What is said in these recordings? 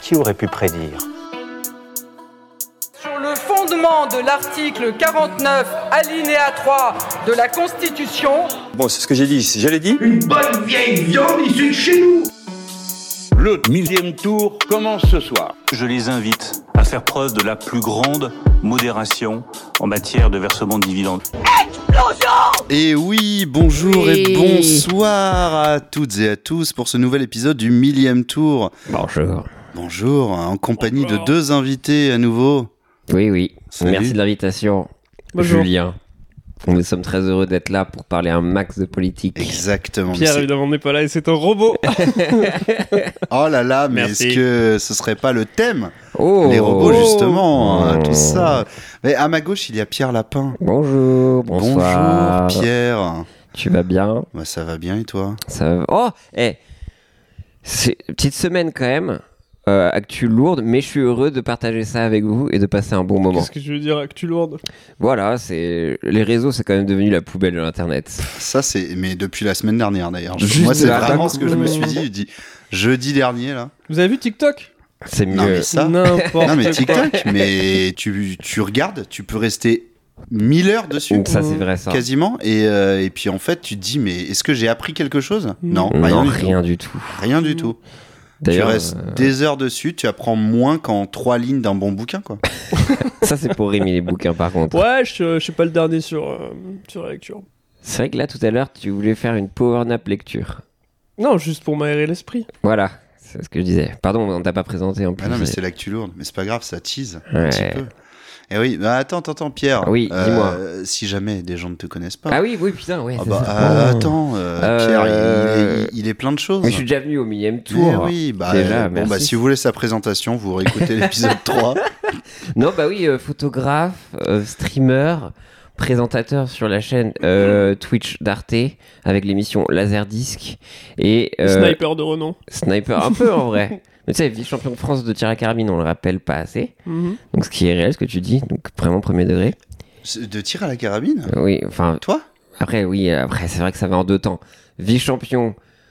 Qui aurait pu prédire ? Sur le fondement de l'article 49, alinéa 3 de la Constitution... Bon, c'est ce que j'ai dit, j'allais dit. Une bonne vieille viande issue de chez nous. Le 1000e tour commence ce soir. Je les invite à faire preuve de la plus grande modération en matière de versement de dividendes. Et oui, bonjour et bonsoir à toutes et à tous pour ce nouvel épisode du 1000e tour. Bonjour, en compagnie de deux invités à nouveau. Oui. Salut. Merci de l'invitation. Bonjour. Julien. Nous sommes très heureux d'être là pour parler un max de politique. Exactement. Pierre, évidemment, n'est pas là et c'est un robot. Oh là là, mais Merci. est-ce que ce serait pas le thème ? Oh, Les robots, justement, tout ça. Mais à ma gauche, il y a Pierre Lapin. Bonjour, bonsoir. Bonjour Pierre. Tu vas bien ? Bah, ça va bien et toi ? Ça va... Oh, c'est une petite semaine quand même. Actu lourde, mais je suis heureux de partager ça avec vous et de passer un bon moment. Qu'est-ce que je veux dire, actu lourde ? Voilà, les réseaux, c'est quand même devenu la poubelle de l'internet. Ça, c'est. Mais depuis la semaine dernière d'ailleurs. Juste Moi, c'est là, vraiment ce que je me suis dit jeudi dernier là. Vous avez vu TikTok ? C'est mieux. Non, mais ça. N'importe Non, mais quoi. TikTok, mais tu regardes, tu peux rester 1000 heures dessus. Ça, c'est vrai, ça. Quasiment. Et puis en fait, tu te dis, mais est-ce que j'ai appris quelque chose ? Non, Non, rien du tout. rien du tout. Rien du tout. Tu D'ailleurs, restes des heures dessus, tu apprends moins qu'en 3 lignes d'un bon bouquin, quoi. ça, c'est pour rimer les bouquins, par contre. Ouais, je suis pas le dernier sur la lecture. C'est vrai que là, tout à l'heure, tu voulais faire une power nap lecture. Non, juste pour m'aérer l'esprit. Voilà, c'est ce que je disais. Pardon, on t'a pas présenté en plus. Ah non, mais c'est l'actu lourde. Mais c'est pas grave, ça tease Ouais. un petit peu. Et oui, bah attends, Pierre. Oui, dis-moi. Si jamais des gens ne te connaissent pas. Ah oui, putain, ouais. Ah c'est bah, ça. attends, Pierre, il est plein de choses. Mais je suis déjà venu au 1000e tour. Mais oui, bah, déjà, bon, bah, merci. si vous voulez sa présentation, vous réécoutez l'épisode 3. Non, bah oui, photographe, streamer, présentateur sur la chaîne Twitch d'Arte avec l'émission Laserdisc et Sniper de renom. sniper un peu en vrai. Mais tu sais, vice-champion de France de tir à carabine, on le rappelle pas assez. Donc ce qui est réel, ce que tu dis, donc vraiment premier degré. De tir à la carabine Oui, enfin. Toi ? Après, c'est vrai que ça va en deux temps. Vice-champion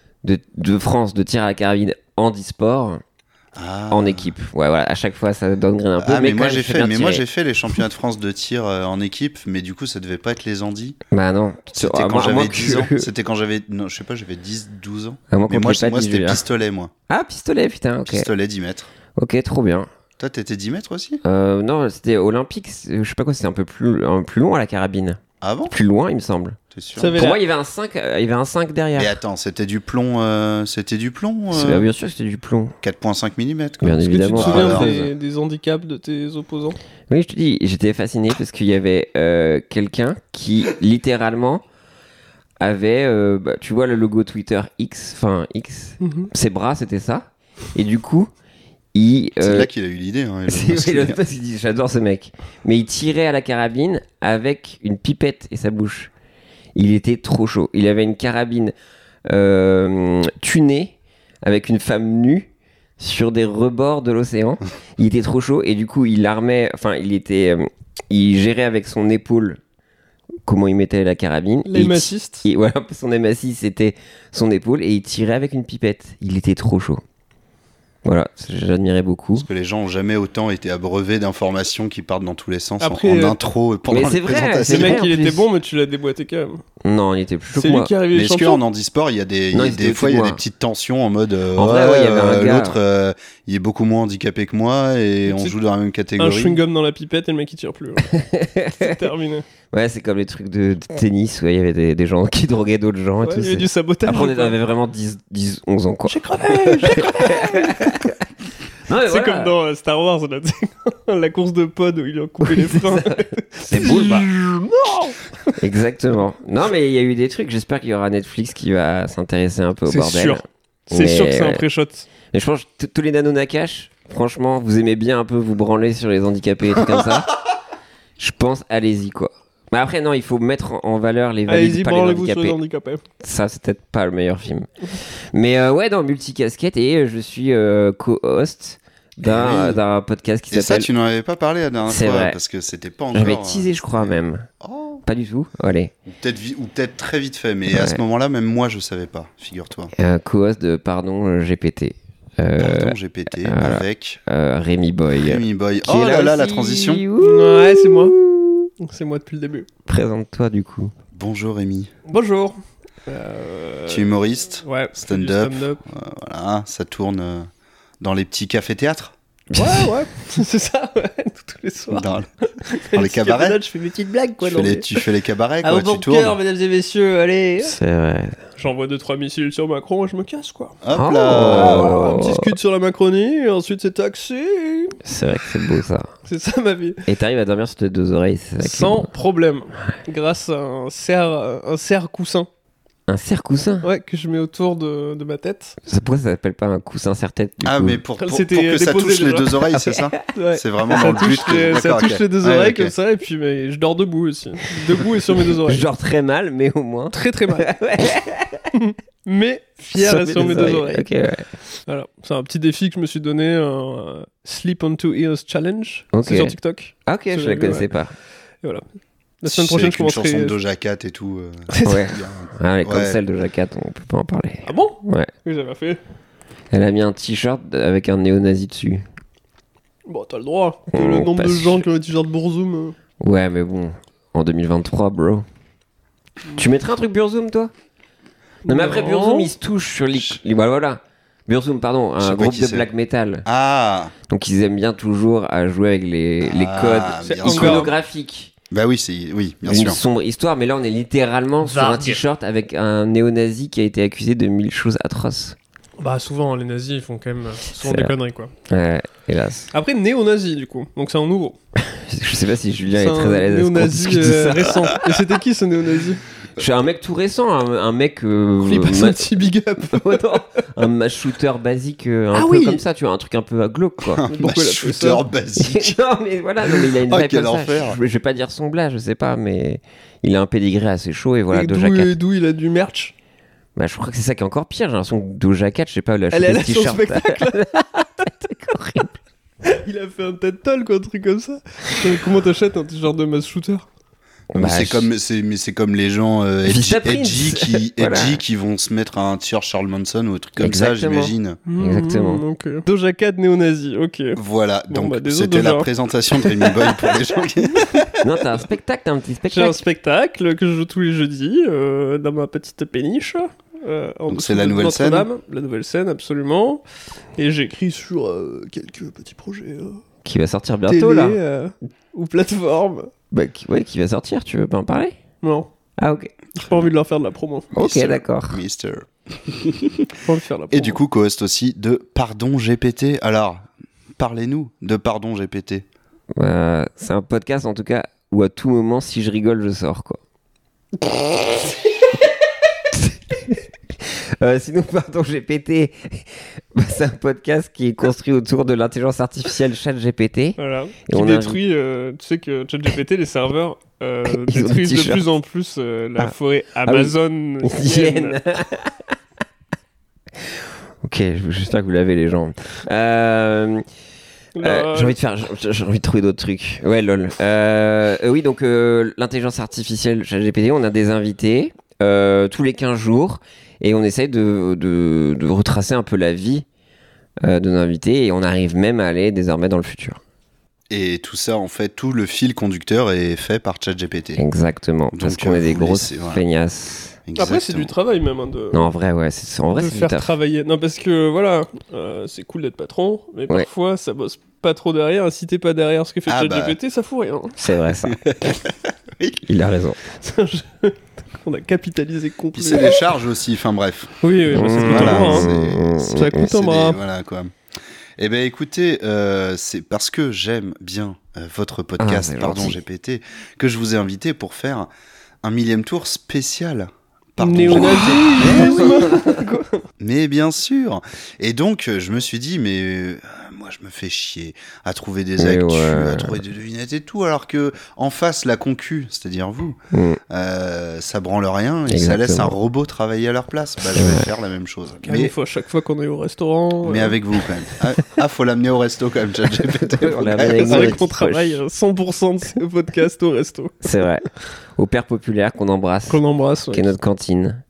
de France de tir à la carabine en e-sport, en équipe. Ouais, voilà, à chaque fois ça downgrade un peu. Ah, mais moi quand même, j'ai fait les championnats de France de tir en équipe, mais du coup ça devait pas être les Andis. Bah non. C'était À quand moins j'avais que- 10 ans. C'était quand j'avais. Non, je sais pas, j'avais 10, 12 ans. À moins Mais qu'on moi, t'ait pas moi dit, c'était Julien. pistolet, moi. Ah, pistolet, putain, ok. Pistolet 10 mètres. Ok, trop bien. Toi, t'étais 10 mètres aussi ? Non, c'était olympique, je sais pas quoi, c'était un peu plus long à la carabine. Ah bon ? Plus loin, il me semble. T'es sûr ? Ça avait Pour l'air- moi, il y avait un 5 derrière. Mais attends, c'était du plomb. Bien sûr que c'était du plomb. 4,5 mm. Bien Est-ce que tu te évidemment. souviens alors. des handicaps de tes opposants ? Oui, je te dis, j'étais fasciné parce qu'il y avait quelqu'un qui, littéralement, avait, tu vois le logo Twitter X, ses bras, c'était ça. Et du coup, il... C'est là qu'il a eu l'idée. Hein, c'est l'autre parce qu'il dit, j'adore ce mec. Mais il tirait à la carabine avec une pipette et sa bouche. Il était trop chaud. Il avait une carabine tunée avec une femme nue sur des rebords de l'océan. Il était trop chaud et du coup il armait, il gérait avec son épaule comment il mettait la carabine. L'aim assist. Et voilà, son aim assist c'était son épaule et il tirait avec une pipette. Il était trop chaud. Voilà, j'admirais beaucoup. Parce que les gens ont jamais autant été abreuvés d'informations qui partent dans tous les sens Après, en intro pendant mais les c'est vrai, présentations. c'est Le mec, vrai, il en était plus. bon, mais tu l'as déboîté quand même. Non, il était plus chaud C'est que lui moi. qui est arrivé Mais est-ce champion. qu'en handisport, il y a des, Non, il y a il était des fois, il y a au-dessus de des moi. petites tensions en mode En vrai, ouais, il y avait un gars. l'autre, il est beaucoup moins handicapé que moi et on C'est joue dans la même Un catégorie. chewing-gum dans la pipette et le mec il tire plus. C'est terminé. Ouais, c'est comme les trucs de tennis où il y avait des gens qui droguaient d'autres gens et Ouais, tout. il y avait c'est- du sabotage. Après, on quoi. avait vraiment 10, 11 ans, quoi. J'ai crevé. Non, mais C'est voilà. comme dans Star Wars, là, tu sais, la course de pod où il a coupé les freins. C'est boule, bah. Exactement. Non, mais il y a eu des trucs. J'espère qu'il y aura Netflix qui va s'intéresser un peu au C'est bordel. sûr. C'est Mais, sûr que c'est un ouais. pré-shot. Mais je pense que tous les Nano Nakash, franchement, vous aimez bien un peu vous branler sur les handicapés et tout comme ça. Je pense, allez-y, quoi. Mais après, non, il faut mettre en valeur les valides, Allez-y, pas les branlez-vous sur les handicapés. handicapés. Ça, c'est peut-être pas le meilleur film. Mais ouais, dans Multicasquette, et je suis co-host d'un podcast qui Et ça, s'appelle... tu n'en avais pas parlé la dernière C'est fois vrai. parce que c'était pas encore. J'avais teasé, je crois, même. Oh. Pas du tout. Allez. Ou peut-être très vite fait, mais à Ouais. ce moment-là, même moi, je savais pas. Figure-toi. Co-host de Pardon GPT Pardon GPT avec Rémi Boy. Rémi Boy. Qui est Oh là là, aussi. la transition. Ouais, c'est moi. C'est moi depuis le début. Présente-toi du coup. Bonjour Rémi. Bonjour. Tu es humoriste, Ouais. stand-up. stand-up. Voilà, ça tourne dans les petits cafés-théâtres. Ouais. C'est ça, ouais. Tous les soirs. Dans les cabarets. Je fais mes petites blagues, quoi. Tu fais les cabarets, À quoi. vos Tu tournes. cœur, mesdames et messieurs, allez. C'est vrai. J'envoie 2-3 missiles sur Macron et je me casse, quoi. Hop là. Un petit scud sur la Macronie, et ensuite c'est taxi. C'est vrai que c'est beau ça. C'est ça ma vie. Et t'arrives à dormir sur tes deux oreilles, c'est ça qui est Sans bon. problème. Grâce à un serre-coussin. Un serre-coussin. Ouais, que je mets autour de ma tête. Pourquoi ça s'appelle pas un coussin serre-tête du Ah, coup mais pour C'était que ça déposé touche les déjà. deux oreilles, c'est ça? Ouais. C'est vraiment Ça dans le but touche, les, que... ça D'accord, touche ok. les deux Ouais, oreilles ok. comme ça, et puis mais, je dors debout aussi. Debout et sur mes deux oreilles. Genre très mal, mais au moins. Très très mal. Mais fier et sur mes deux oreilles. Ok, ouais. Voilà. C'est un petit défi que je me suis donné, un Sleep on Two Ears Challenge. Ok. C'est sur TikTok. Ah, ok, Ça, je j'avais la vu, connaissais ouais. pas. Et voilà. La semaine prochaine, je C'est une chanson commencerai. de Doja Cat et tout. Ouais. Ah, les Ouais. cancels de Jacat, on peut pas en parler. Ah bon? Ouais. Oui, j'avais fait. Elle a mis un t-shirt avec un néo-nazi dessus. Bon, t'as le droit. Oh, Le nombre pas de gens sûr. qui ont les t-shirts Bourzoum. Ouais, mais bon, en 2023, bro. Tu mettrais un truc Burzum, toi? Non, mais après, Burzum, il se touche sur les... Voilà. Burzum, pardon, Je sais un pas groupe qui de c'est. black metal. Ah, Donc ils aiment bien toujours à jouer avec les Ah, codes bien sûr. iconographiques. bah oui, oui, bien Une sûr. sombre histoire, mais là on est littéralement sur un Varg. t-shirt avec un néo-nazi qui a été accusé de 1000 choses atroces. Bah, souvent, les nazis, ils font quand même souvent C'est des vrai. conneries, quoi. Ouais, hélas. Après, néo-nazi, du coup. Donc, c'est un nouveau. Je sais pas si Julien C'est est très à l'aise à ce qu'on néo-nazi discute de ça. récent. Et c'était qui, ce néo-nazi? Je suis un mec tout récent, un mec... Il passe un petit big up. Oh non, un match shooter basique, un Ah peu oui. comme ça, tu vois, un truc un peu glauque, quoi. Pourquoi il a fait shooter ça? basique. Non, mais voilà, non, mais il a une Oh, vibe quel comme ça. enfer. Je vais pas dire son blast, je sais pas, mais il a un pédigré assez chaud et voilà, Et Doja Cat. d'où il a du merch? Bah, je crois que c'est ça qui est encore pire. J'ai l'impression que Doja Cat, je sais pas, elle a Elle est chopé allée ce à son t-shirt. spectacle. C'est horrible. Il a fait un TED Talk ou un truc comme ça. Comment t'achètes un t-shirt de mass shooter? Bah, C'est comme les gens Vista Prince. Voilà. edgy qui vont se mettre un t-shirt Charles Manson ou un truc comme Exactement. ça, j'imagine. Exactement. Donc, Doja Cat néo-nazi, ok. Voilà, Bon, donc bah, désolé, c'était la Doja. présentation de Rémi Boy pour les gens qui... Non, t'as un spectacle, t'as un petit J'ai un spectacle. spectacle que je joue tous les jeudis dans ma petite péniche. En Donc dessous c'est la de nouvelle scène. Notre-Dame. La nouvelle scène, absolument. Et j'écris sur quelques petits projets Qui va sortir bientôt, télé là. ou plateforme. Bah, qui va sortir, tu veux pas en parler? Non, Ah, ok. j'ai pas envie de leur faire de la promo. Ok, d'accord. Mister. J'ai pas envie de faire de la promo. Et du coup, co-host aussi de Pardon GPT. Alors, parlez-nous de Pardon GPT. C'est un podcast, en tout cas, où à tout moment, si je rigole, je sors, quoi. Sinon, pardon, GPT, bah, c'est un podcast qui est construit autour de l'intelligence artificielle ChatGPT. Voilà. Et Qui on détruit, tu sais que ChatGPT, les serveurs Ils ont des détruisent de t-shirts. plus en plus la Ah. forêt oui. Amazon. Hyène. Ok, j'espère que vous l'avez, les gens. J'ai envie de trouver d'autres trucs. Ouais, lol. Oui, donc l'intelligence artificielle ChatGPT, on a des invités tous les 15 jours et on essaye de retracer un peu la vie de nos invités et on arrive même à aller désormais dans le futur. Et tout ça, en fait, tout le fil conducteur est fait par ChatGPT. Exactement, parce Donc, qu'on est des vous grosses laissez, voilà. feignasses. Après, c'est du Exactement. travail même. Non, en vrai, ouais, c'est de du faire taf. travailler. Non, parce que voilà, c'est cool d'être patron, mais Ouais. parfois ça bosse pas trop derrière. Et si t'es pas derrière ce que fait Ah ChatGPT, ça fout rien. C'est vrai, ça. Oui. Il a raison. C'est un jeu qu'on a capitalisé Puis complet. c'est des charges aussi, enfin bref. Oui, bah, ça coûte Voilà, un bras, hein. Ça coûte un bras. Voilà quoi. Eh ben écoutez, c'est parce que j'aime bien votre podcast, c'est Pardon gentil. GPT, que je vous ai invité pour faire un 1000e tour spécial. Pardon, Néo-nazisme. Mais bien sûr. Et donc, je me suis dit, mais moi, je me fais chier à trouver des Mais actus, ouais. à trouver des devinettes et tout, alors que en face, la concu, c'est-à-dire vous, Mm. ça branle rien et ça Exactement. laisse un robot travailler à leur place. Bah, je vais faire la même chose. Mais il faut à chaque fois qu'on est au restaurant. Mais avec vous, quand même. Ah, faut l'amener au resto, quand même, ChatGPT. On l'amène avec C'est nous, vrai les qu'on petites travaille poches. 100% de ces podcasts au resto. C'est vrai. Au Père Populaire qu'on embrasse, Qu'on embrasse. qui est Ouais. notre cantine.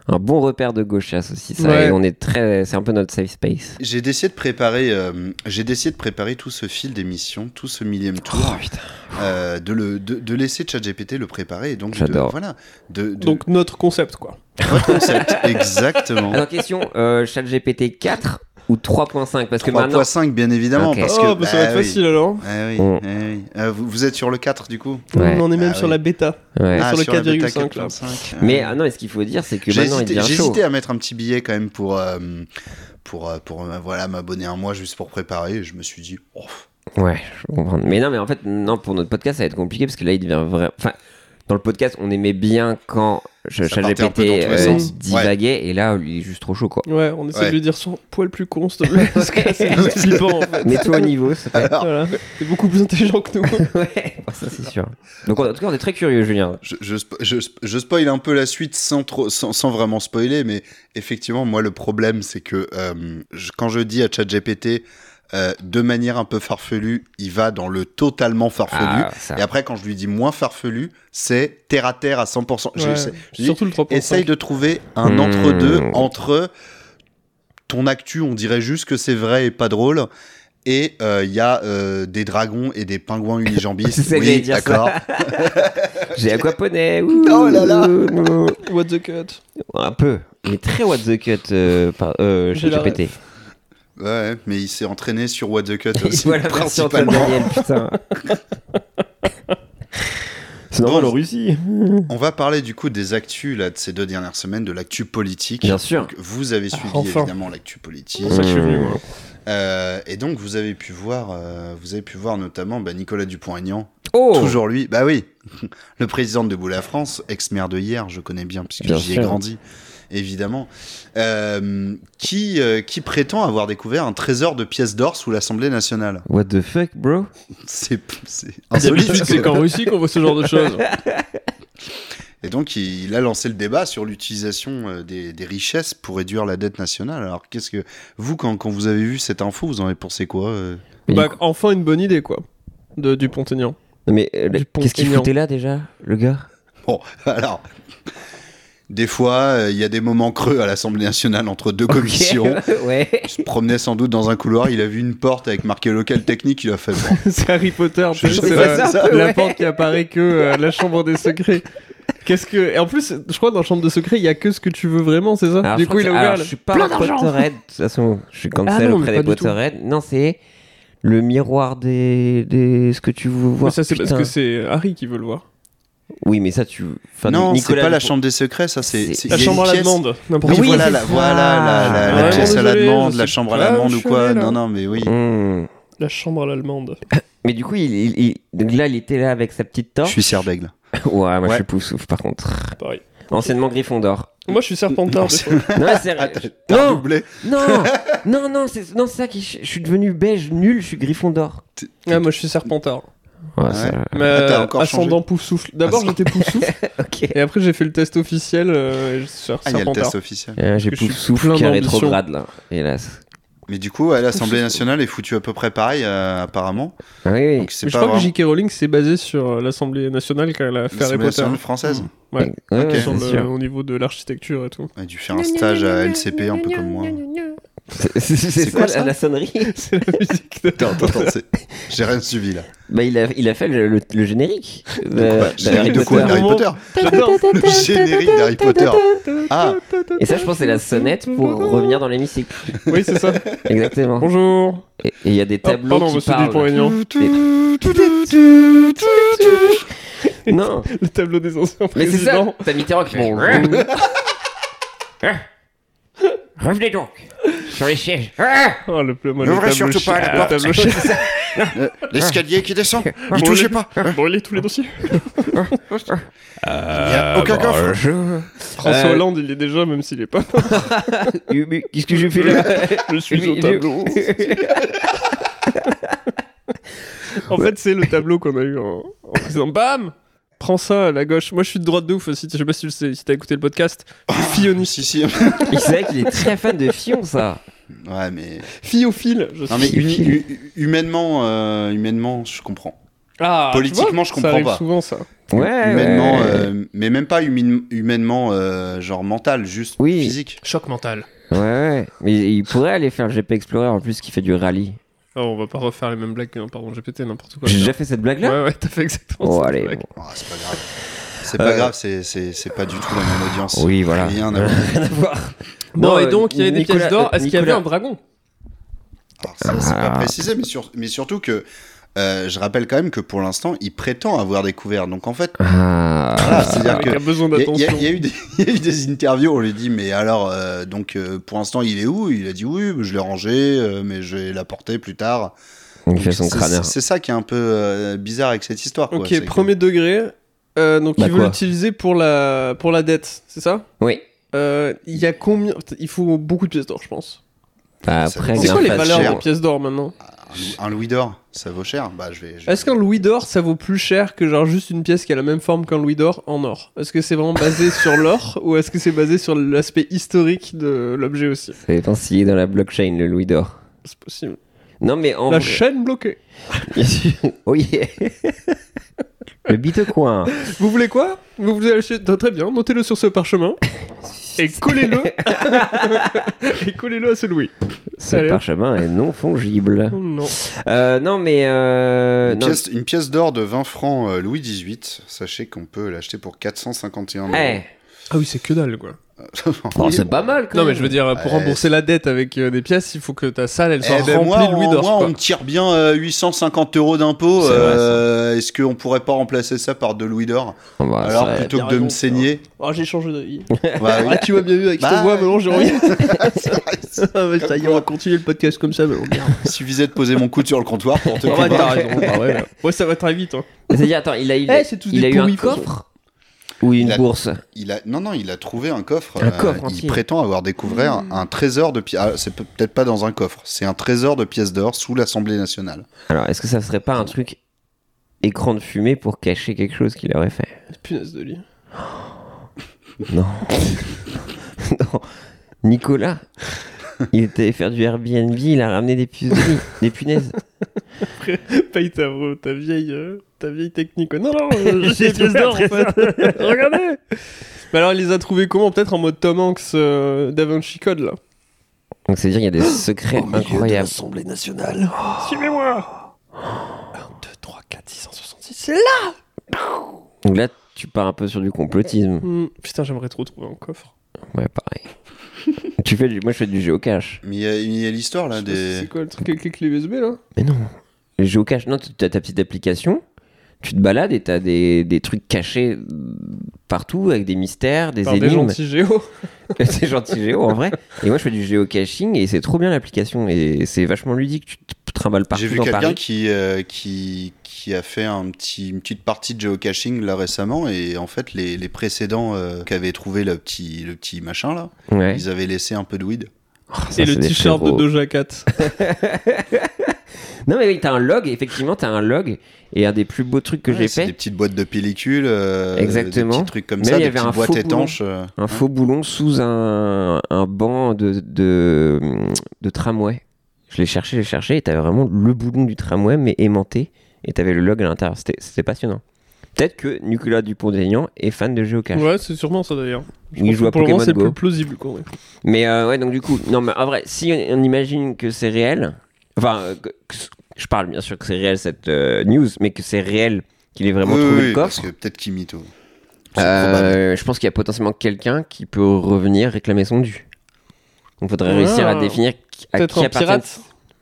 un bon repère de gauchas aussi, ça. Ouais. Et on est c'est un peu notre safe space. J'ai décidé de préparer tout ce fil d'émission, tout ce millième tour, de laisser ChatGPT le préparer et donc J'adore. Donc notre concept, quoi. Votre concept, exactement. Alors question, ChatGPT 4 ou 3.5 parce que maintenant 3.5 bien évidemment Ok. parce que Ça va être facile alors. Vous êtes sur le 4 du coup. Ouais. On en est même Ah sur oui. la bêta. Ouais. sur le la bêta 4,5 là. 4.5. Mais non, ce qu'il faut dire c'est que J'ai maintenant il devient chaud. hésité à mettre un petit billet quand même pour voilà, m'abonner un mois juste pour préparer et je me suis dit Ouais, je comprends. Mais non, mais en fait, non, pour notre podcast, ça va être compliqué parce que là, il devient vrai. Enfin, dans le podcast, on aimait bien quand Ça partait un peu dans tous les ChatGPT sens. divaguait et là, il est juste trop chaud, quoi. Ouais, on essaie Ouais. de lui dire son poil plus con, s'il te plaît. Parce que c'est juste flippant en fait. Mets-toi au niveau, s'il te plaît. Voilà. T'es beaucoup plus intelligent que nous. Ouais, ça c'est sûr. Donc, en tout cas, on est très curieux, Julien. je spoil un peu la suite sans vraiment spoiler, mais effectivement, moi, le problème, c'est que quand je dis à ChatGPT de manière un peu farfelue, il va dans le totalement farfelu. Ça. Et après, quand je lui dis moins farfelu, c'est terre à terre à 100%. Ouais, je dis, surtout le 3.5. essaye de trouver un entre-deux entre ton actu, on dirait juste que c'est vrai et pas drôle. Et il y a des dragons et des pingouins unijambistes. C'est Oui, dire d'accord. J'ai aquaponé. Oh là là. What the cut. Un peu. Il est très what the cut J'ai la ChatGPT. Ouais, mais il s'est entraîné sur What the Cut aussi, Voilà, merci Antoine principalement. Daniel, putain. C'est normal en Russie. On va parler du coup des actus là, de ces 2 dernières semaines, de l'actu politique. Bien sûr. Donc, vous avez suivi enfin. évidemment l'actu politique. C'est pour ça que je suis venu, moi. Et donc vous avez pu voir notamment Nicolas Dupont-Aignan. Oh Toujours lui, bah oui, le président de Debout la France, ex-maire de Hyères, je connais bien puisque Bien j'y ai sûr. grandi, évidemment, qui prétend avoir découvert un trésor de pièces d'or sous l'Assemblée nationale. What the fuck, bro? C'est insolite. D'habitude, c'est qu'en Russie qu'on voit ce genre de choses. Et donc, il a lancé le débat sur l'utilisation des richesses pour réduire la dette nationale. Alors, qu'est-ce que vous, quand vous avez vu cette info, vous en avez pensé quoi Bah, enfin une bonne idée, quoi. De Dupont-Aignan. Mais qu'est-ce qu'il Dupont-Aignan. foutait là déjà, le gars? Bon, alors, des fois, il y a des moments creux à l'Assemblée nationale entre deux commissions. Ouais. Il se promenait sans doute dans un couloir, il a vu une porte avec marqué local technique, il a fait bon. C'est Harry Potter, tu sais, Je c'est sais, la, c'est ça, la ouais. porte qui apparaît que la chambre des secrets. Et en plus, je crois que dans la chambre des secrets, il y a que ce que tu veux vraiment, c'est ça? Alors, Du je coup, il a ouvert. je suis pas plein un d'argent. Potterhead. De toute façon, je suis cancel Ah non, auprès mais des pas du tout. Potterhead. Non, c'est le miroir des ce que tu veux Mais voir. ça, c'est parce putain. que c'est Harry qui veut le voir. Oui, mais ça, tu. Enfin, Non, c'est Nicolas pas la Dupont- chambre des secrets, ça c'est... C'est- La il y a chambre une à la pièce- demande. N'importe Oui, quoi. voilà, c'est voilà ça. la Ouais, pièce à la désolé, demande, je la sais chambre à pas la où demande je ou suis quoi. allé, là. Non, mais oui. La chambre à l'allemande. Mais du coup, donc là, il était là avec sa petite Je torche. suis serre d'aigle. Ouais, moi, je Ouais. suis Poussouf, par contre. Pareil. Anciennement Gryffondor. Moi, je suis Serpentard. des fois. Non, c'est T'as non, redoublé. non, c'est ça qui. Je suis devenu beige nul. Je suis Gryffondor. Ah, moi, je suis Serpentard. Ouais, Ouais. ça- Mais Ah, t'as encore ascendant Poussoufle. D'abord, j'étais Poussoufle. Ok. Et après, j'ai fait le test officiel. Et je suis Ah, il y a le Serpentard. test officiel. J'ai Parce que je suis Poussouf plein qui est d'ambition. rétrograde là, hélas. Mais du coup, à l'Assemblée nationale est foutu à peu près pareil, apparemment. Ah oui, Donc c'est Mais je pas crois que vraiment... J.K. Rowling s'est basée sur l'Assemblée nationale quand elle a fait Harry l'Assemblée Potter. nationale française. Ouais. Ouais, Ok. ouais, Sur c'est le- sûr. au niveau de l'architecture et tout. On a dû faire un stage à LCP, un peu comme moi. C'est quoi, ça, ça la sonnerie. C'est la musique de... Attends, j'ai rien suivi là. Bah, il a fait le générique. Générique de quoi, d'Harry Potter. J'adore. Le générique d'Harry Potter. Ah, Et ça, je pense, c'est la sonnette pour revenir dans l'hémicycle. Oui, c'est ça. Exactement. Bonjour. Et il y a des Oh, tableaux pardon, qui monsieur parlent. Dupont-Aignan. Non, Le tableau des anciens mais c'est ça. présidents. T'as Mitterrand qui fait. Revenez donc sur les sièges. Oh, moi, N'ouvrez le tableau surtout pas la le porte. tableau chef. l'escalier qui descend. N'y Bon, touchez les- pas. Brûlez tous les dossiers. Il n'y a aucun coffre. François Hollande, il est déjà, même s'il est pas. Mais qu'est-ce que j'ai fait là? Je suis au tableau. En fait, c'est le tableau qu'on a eu en président. Bam! Prends ça à la gauche. Moi, je suis de droite de ouf aussi. Je sais pas si tu le sais, si t'as écouté le podcast. Filloni. Si. C'est vrai qu'il est très fan de Fillon, ça. Ouais, mais... Fillophile. Je Non, mais suis. humainement, je comprends. Politiquement, je comprends pas. Souvent ça. Humainement, mais même pas humainement, genre mental, juste physique. Choc mental. Ouais, mais il pourrait aller faire le GP Explorer en plus qui fait du rallye. Oh, on va pas refaire les mêmes blagues que GPT, n'importe quoi. J'ai déjà fait cette blague-là. Ouais, t'as fait exactement cette blague. Oh, c'est pas grave. C'est pas grave, c'est pas du tout la même audience. Oui, voilà. Rien à voir. Bon, et donc, il y avait des pièces d'or. Est-ce qu'il y avait un dragon? Alors, ça, c'est pas précisé, mais surtout que je rappelle quand même que pour l'instant, il prétend avoir découvert. Donc en fait, c'est-à-dire qu'il a besoin d'attention. Il y a eu des interviews où on lui dit mais alors pour l'instant il est où? Il a dit oui, je l'ai rangé, mais je vais l'apporter plus tard. Il fait son crâneur. C'est ça qui est un peu bizarre avec cette histoire. Quoi. Ok, premier degré. Donc il veut l'utiliser pour la dette, c'est ça? Oui. Il y a combien? Il faut beaucoup de pièces d'or, je pense. Après, c'est quoi les valeurs de pièces d'or maintenant? Un louis d'or, ça vaut cher. Est-ce qu'un louis d'or, ça vaut plus cher que genre juste une pièce qui a la même forme qu'un louis d'or en or? Est-ce que c'est vraiment basé sur l'or ou est-ce que c'est basé sur l'aspect historique de l'objet aussi? Ça dépend s'il est dans la blockchain, le louis d'or. C'est possible. Non mais en la vrai... chaîne bloquée. Oh yeah. Le Bitcoin. Vous voulez quoi? Vous voulez acheter... Très bien, notez-le sur ce parchemin et collez-le et collez-le à ce louis. Ce parchemin est non fongible. Non. Non mais une pièce d'or de 20 francs Louis XVIII, sachez qu'on peut l'acheter pour 451 €. Ah oui, c'est que dalle quoi. C'est pas mal quand même. Non mais même. je veux dire, pour rembourser la dette avec des pièces, il faut que ta salle elle soit remplie de louis d'or. Moi on me tire bien 850 € d'impôts. Est-ce qu'on pourrait pas remplacer ça par 2 louis d'or? Alors plutôt que de me saigner. Oh, j'ai changé d'avis. Oui. Tu vois bien vu avec cette voix, maintenant j'ai envie. Ça y est, on va continuer le podcast comme ça. Il suffisait de poser mon coude sur le comptoir pour te convaincre. T'as raison. Ouais, ça va très vite. C'est-à-dire, attends, il a eu un coffre ou une bourse? Il a trouvé un coffre. Un coffre entier. Il prétend avoir découvert un trésor de pièces. C'est peut-être pas dans un coffre. C'est un trésor de pièces d'or sous l'Assemblée nationale. Alors, est-ce que ça serait pas un truc écran de fumée pour cacher quelque chose qu'il aurait fait? Punaise de lit. Non. Non. Nicolas, il était allé faire du Airbnb, il a ramené des puces de lit, des punaises. Après, paye ta vieille technique. Non, j'ai des pièces d'or en fait. Regardez. Mais alors, il les a trouvés comment? Peut-être en mode Tom Hanks Da Vinci Code là. Donc, c'est-à-dire qu'il y a des secrets incroyables. L'Assemblée nationale. Suivez-moi. 1, 2, 3, 4, 666. C'est là. Donc là, tu pars un peu sur du complotisme. Putain, j'aimerais trop trouver un coffre. Ouais, pareil. Moi, je fais du géocache. Mais il y a l'histoire là des. C'est quoi le truc avec les clés USB là? Mais non. Le géocache, non, tu as ta petite application, tu te balades et tu as des trucs cachés partout avec des mystères, des énigmes. Des gentils géos. C'est gentil géo en vrai. Et moi, je fais du géocaching et c'est trop bien l'application et c'est vachement ludique. Tu te trimbales partout dans Paris. J'ai vu quelqu'un qui a fait une petite partie de géocaching là récemment et en fait les précédents qui avaient trouvé le petit machin là, ils avaient laissé un peu de weed. Et le t-shirt de Doja Cat. Non mais oui, t'as un log, effectivement t'as un log. Et un des plus beaux trucs que j'ai fait, des petites boîtes de pellicules, exactement, des petits trucs comme ça, des petites boîtes étanches, un faux boulon sous un banc de tramway. Je l'ai cherché et t'avais vraiment le boulon du tramway mais aimanté et t'avais le log à l'intérieur. C'était passionnant. Peut-être que Nicolas Dupont-Aignan est fan de géocache. Ouais, c'est sûrement ça d'ailleurs. Il joue à pour Pokémon le moment, c'est Go. plus plausible quoi. Ouais. Mais ouais, donc du coup, non mais en vrai, si on imagine que c'est réel, enfin, je parle bien sûr que c'est réel cette news, mais que c'est réel qu'il ait vraiment trouvé le coffre. Parce que peut-être qu'il mytho. Je pense qu'il y a potentiellement quelqu'un qui peut revenir réclamer son dû. Donc il faudrait réussir à définir à qui appartient. Pirate.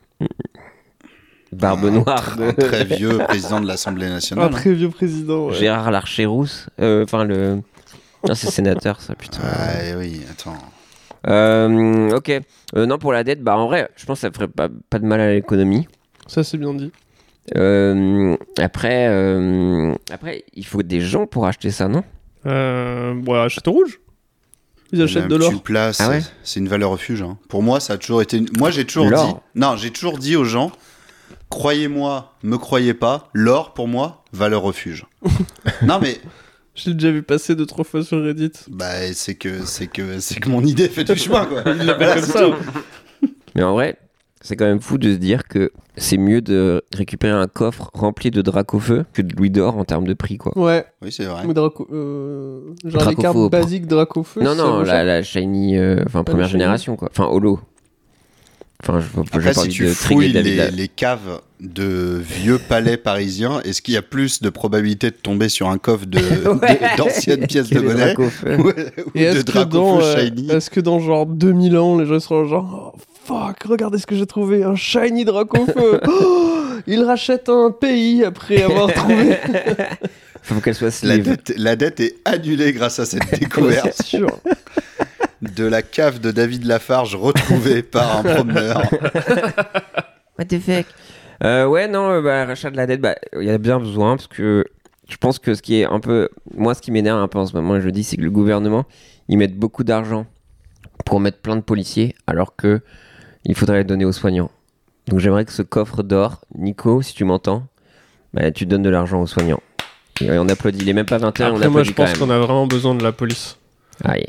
Barbe Noire. Un très vieux président de l'Assemblée nationale. Un très vieux président. Ouais. Gérard Larcher-Rousse. Enfin, non, c'est sénateur, ça, putain. Ouais, oui, attends. Ok. Non, pour la dette, bah en vrai, je pense que ça ferait pas de mal à l'économie. Ça, c'est bien dit. Après, il faut des gens pour acheter ça, non? Ouais, Château Rouge. Ils achètent de l'or. Place, ah ouais, c'est une valeur refuge. Hein. Pour moi, ça a toujours été. Moi, j'ai toujours dit. Non, j'ai toujours dit aux gens. Croyez-moi, me croyez pas, l'or pour moi, valeur refuge. Non mais j'ai déjà vu passer 2-3 fois sur Reddit. Bah c'est que mon idée fait du chemin quoi. Il l'appelle comme ça. Mais en vrai, c'est quand même fou de se dire que c'est mieux de récupérer un coffre rempli de Dracofeu que de louis d'or en termes de prix, quoi. Ouais. Oui, c'est vrai. Ou genre les cartes basiques Dracofeu. Non, la Shiny, première génération, quoi. Enfin, Holo. Enfin, Après, si tu fouilles les caves de vieux palais parisiens, est-ce qu'il y a plus de probabilité de tomber sur un coffre d'anciennes pièces de monnaie ou de Dracofeu Shiny? Est-ce que dans genre 2000 ans, les gens seront genre... Oh, fuck, regardez ce que j'ai trouvé, un shiny Dracofeu. Il rachète un pays après avoir trouvé. Faut qu'elle soit sleeve. La dette est annulée grâce à cette découverte. C'est sûr. De la cave de David Lafarge retrouvée par un promeneur. What the fuck? Rachat de la dette, il y a bien besoin parce que je pense que ce qui est un peu... Moi, ce qui m'énerve un peu en ce moment, je dis, c'est que le gouvernement, ils mettent beaucoup d'argent pour mettre plein de policiers alors que il faudrait le donner aux soignants. Donc j'aimerais que ce coffre d'or, Nico, si tu m'entends, tu donnes de l'argent aux soignants. Et on applaudit, il est même pas 20h, on applaudit. Moi je pense qu'on a vraiment besoin de la police. Aïe.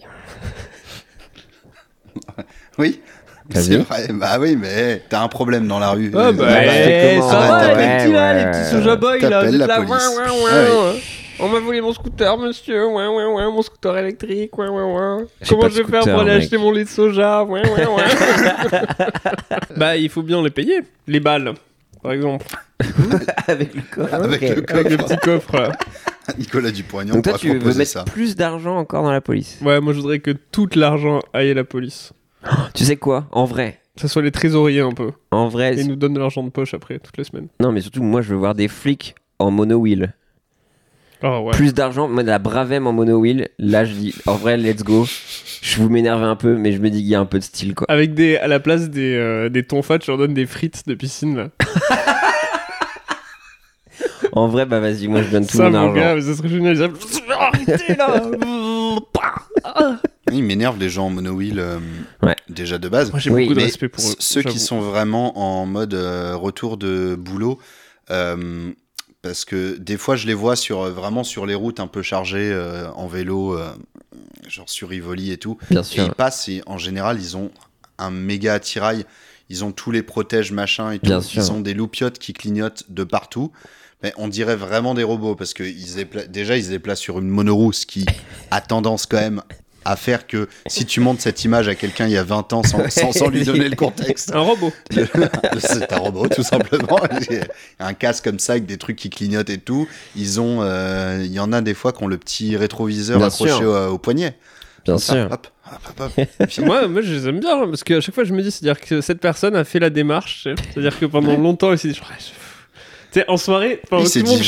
Oui, c'est vrai. Bah oui, mais t'as un problème dans la rue. Ça va, les petits soja boys là, t'appelles la police. On m'a volé mon scooter, monsieur. Mon scooter électrique. Comment je vais faire pour aller acheter mon lait de soja? Bah, il faut bien les payer. Les balles, par exemple. Avec le coffre. Avec le petit coffre. Là. Nicolas Dupont-Aignan. Donc toi, tu veux mettre plus d'argent encore dans la police? Ouais, moi je voudrais que tout l'argent aille à la police. Tu sais quoi? En vrai. Que ce soit les trésoriers un peu. En vrai. Et ils nous donnent de l'argent de poche après, toutes les semaines. Non, mais surtout, moi je veux voir des flics en mono-wheel. Oh, ouais. Plus d'argent, moi de la Bravem en mono-wheel, là je dis, en vrai, let's go. Je vous m'énerve un peu, mais je me dis qu'il y a un peu de style, quoi. Avec à la place des tonfats, je leur donne des frites de piscine, là. En vrai, vas-y, moi je donne tout mon argent. Gars, ça serait génial. Arrêtez, là. Il m'énerve les gens en mono-wheel, déjà de base. Moi j'ai beaucoup de respect pour eux. Ceux qui sont vraiment en mode retour de boulot... parce que des fois je les vois vraiment sur les routes un peu chargées en vélo, genre sur Rivoli et tout. Bien sûr. Et ils passent et en général ils ont un méga attirail, ils ont tous les protèges machin et tout. Bien sûr. Ils ont des loupiottes qui clignotent de partout. Mais on dirait vraiment des robots parce que déjà ils se déplacent sur une monoroue, ce qui a tendance quand même à faire que si tu montres cette image à quelqu'un il y a 20 ans sans lui donner le contexte. Un robot. C'est un robot tout simplement. Un casque comme ça avec des trucs qui clignotent et tout. Il y en a des fois qui ont le petit rétroviseur Bien accroché au poignet. Bien sûr. Hop. Moi je les aime bien parce qu'à chaque fois je me dis, c'est-à-dire que cette personne a fait la démarche. C'est-à-dire que pendant longtemps il s'est dit tu sais, en soirée, il s'est dit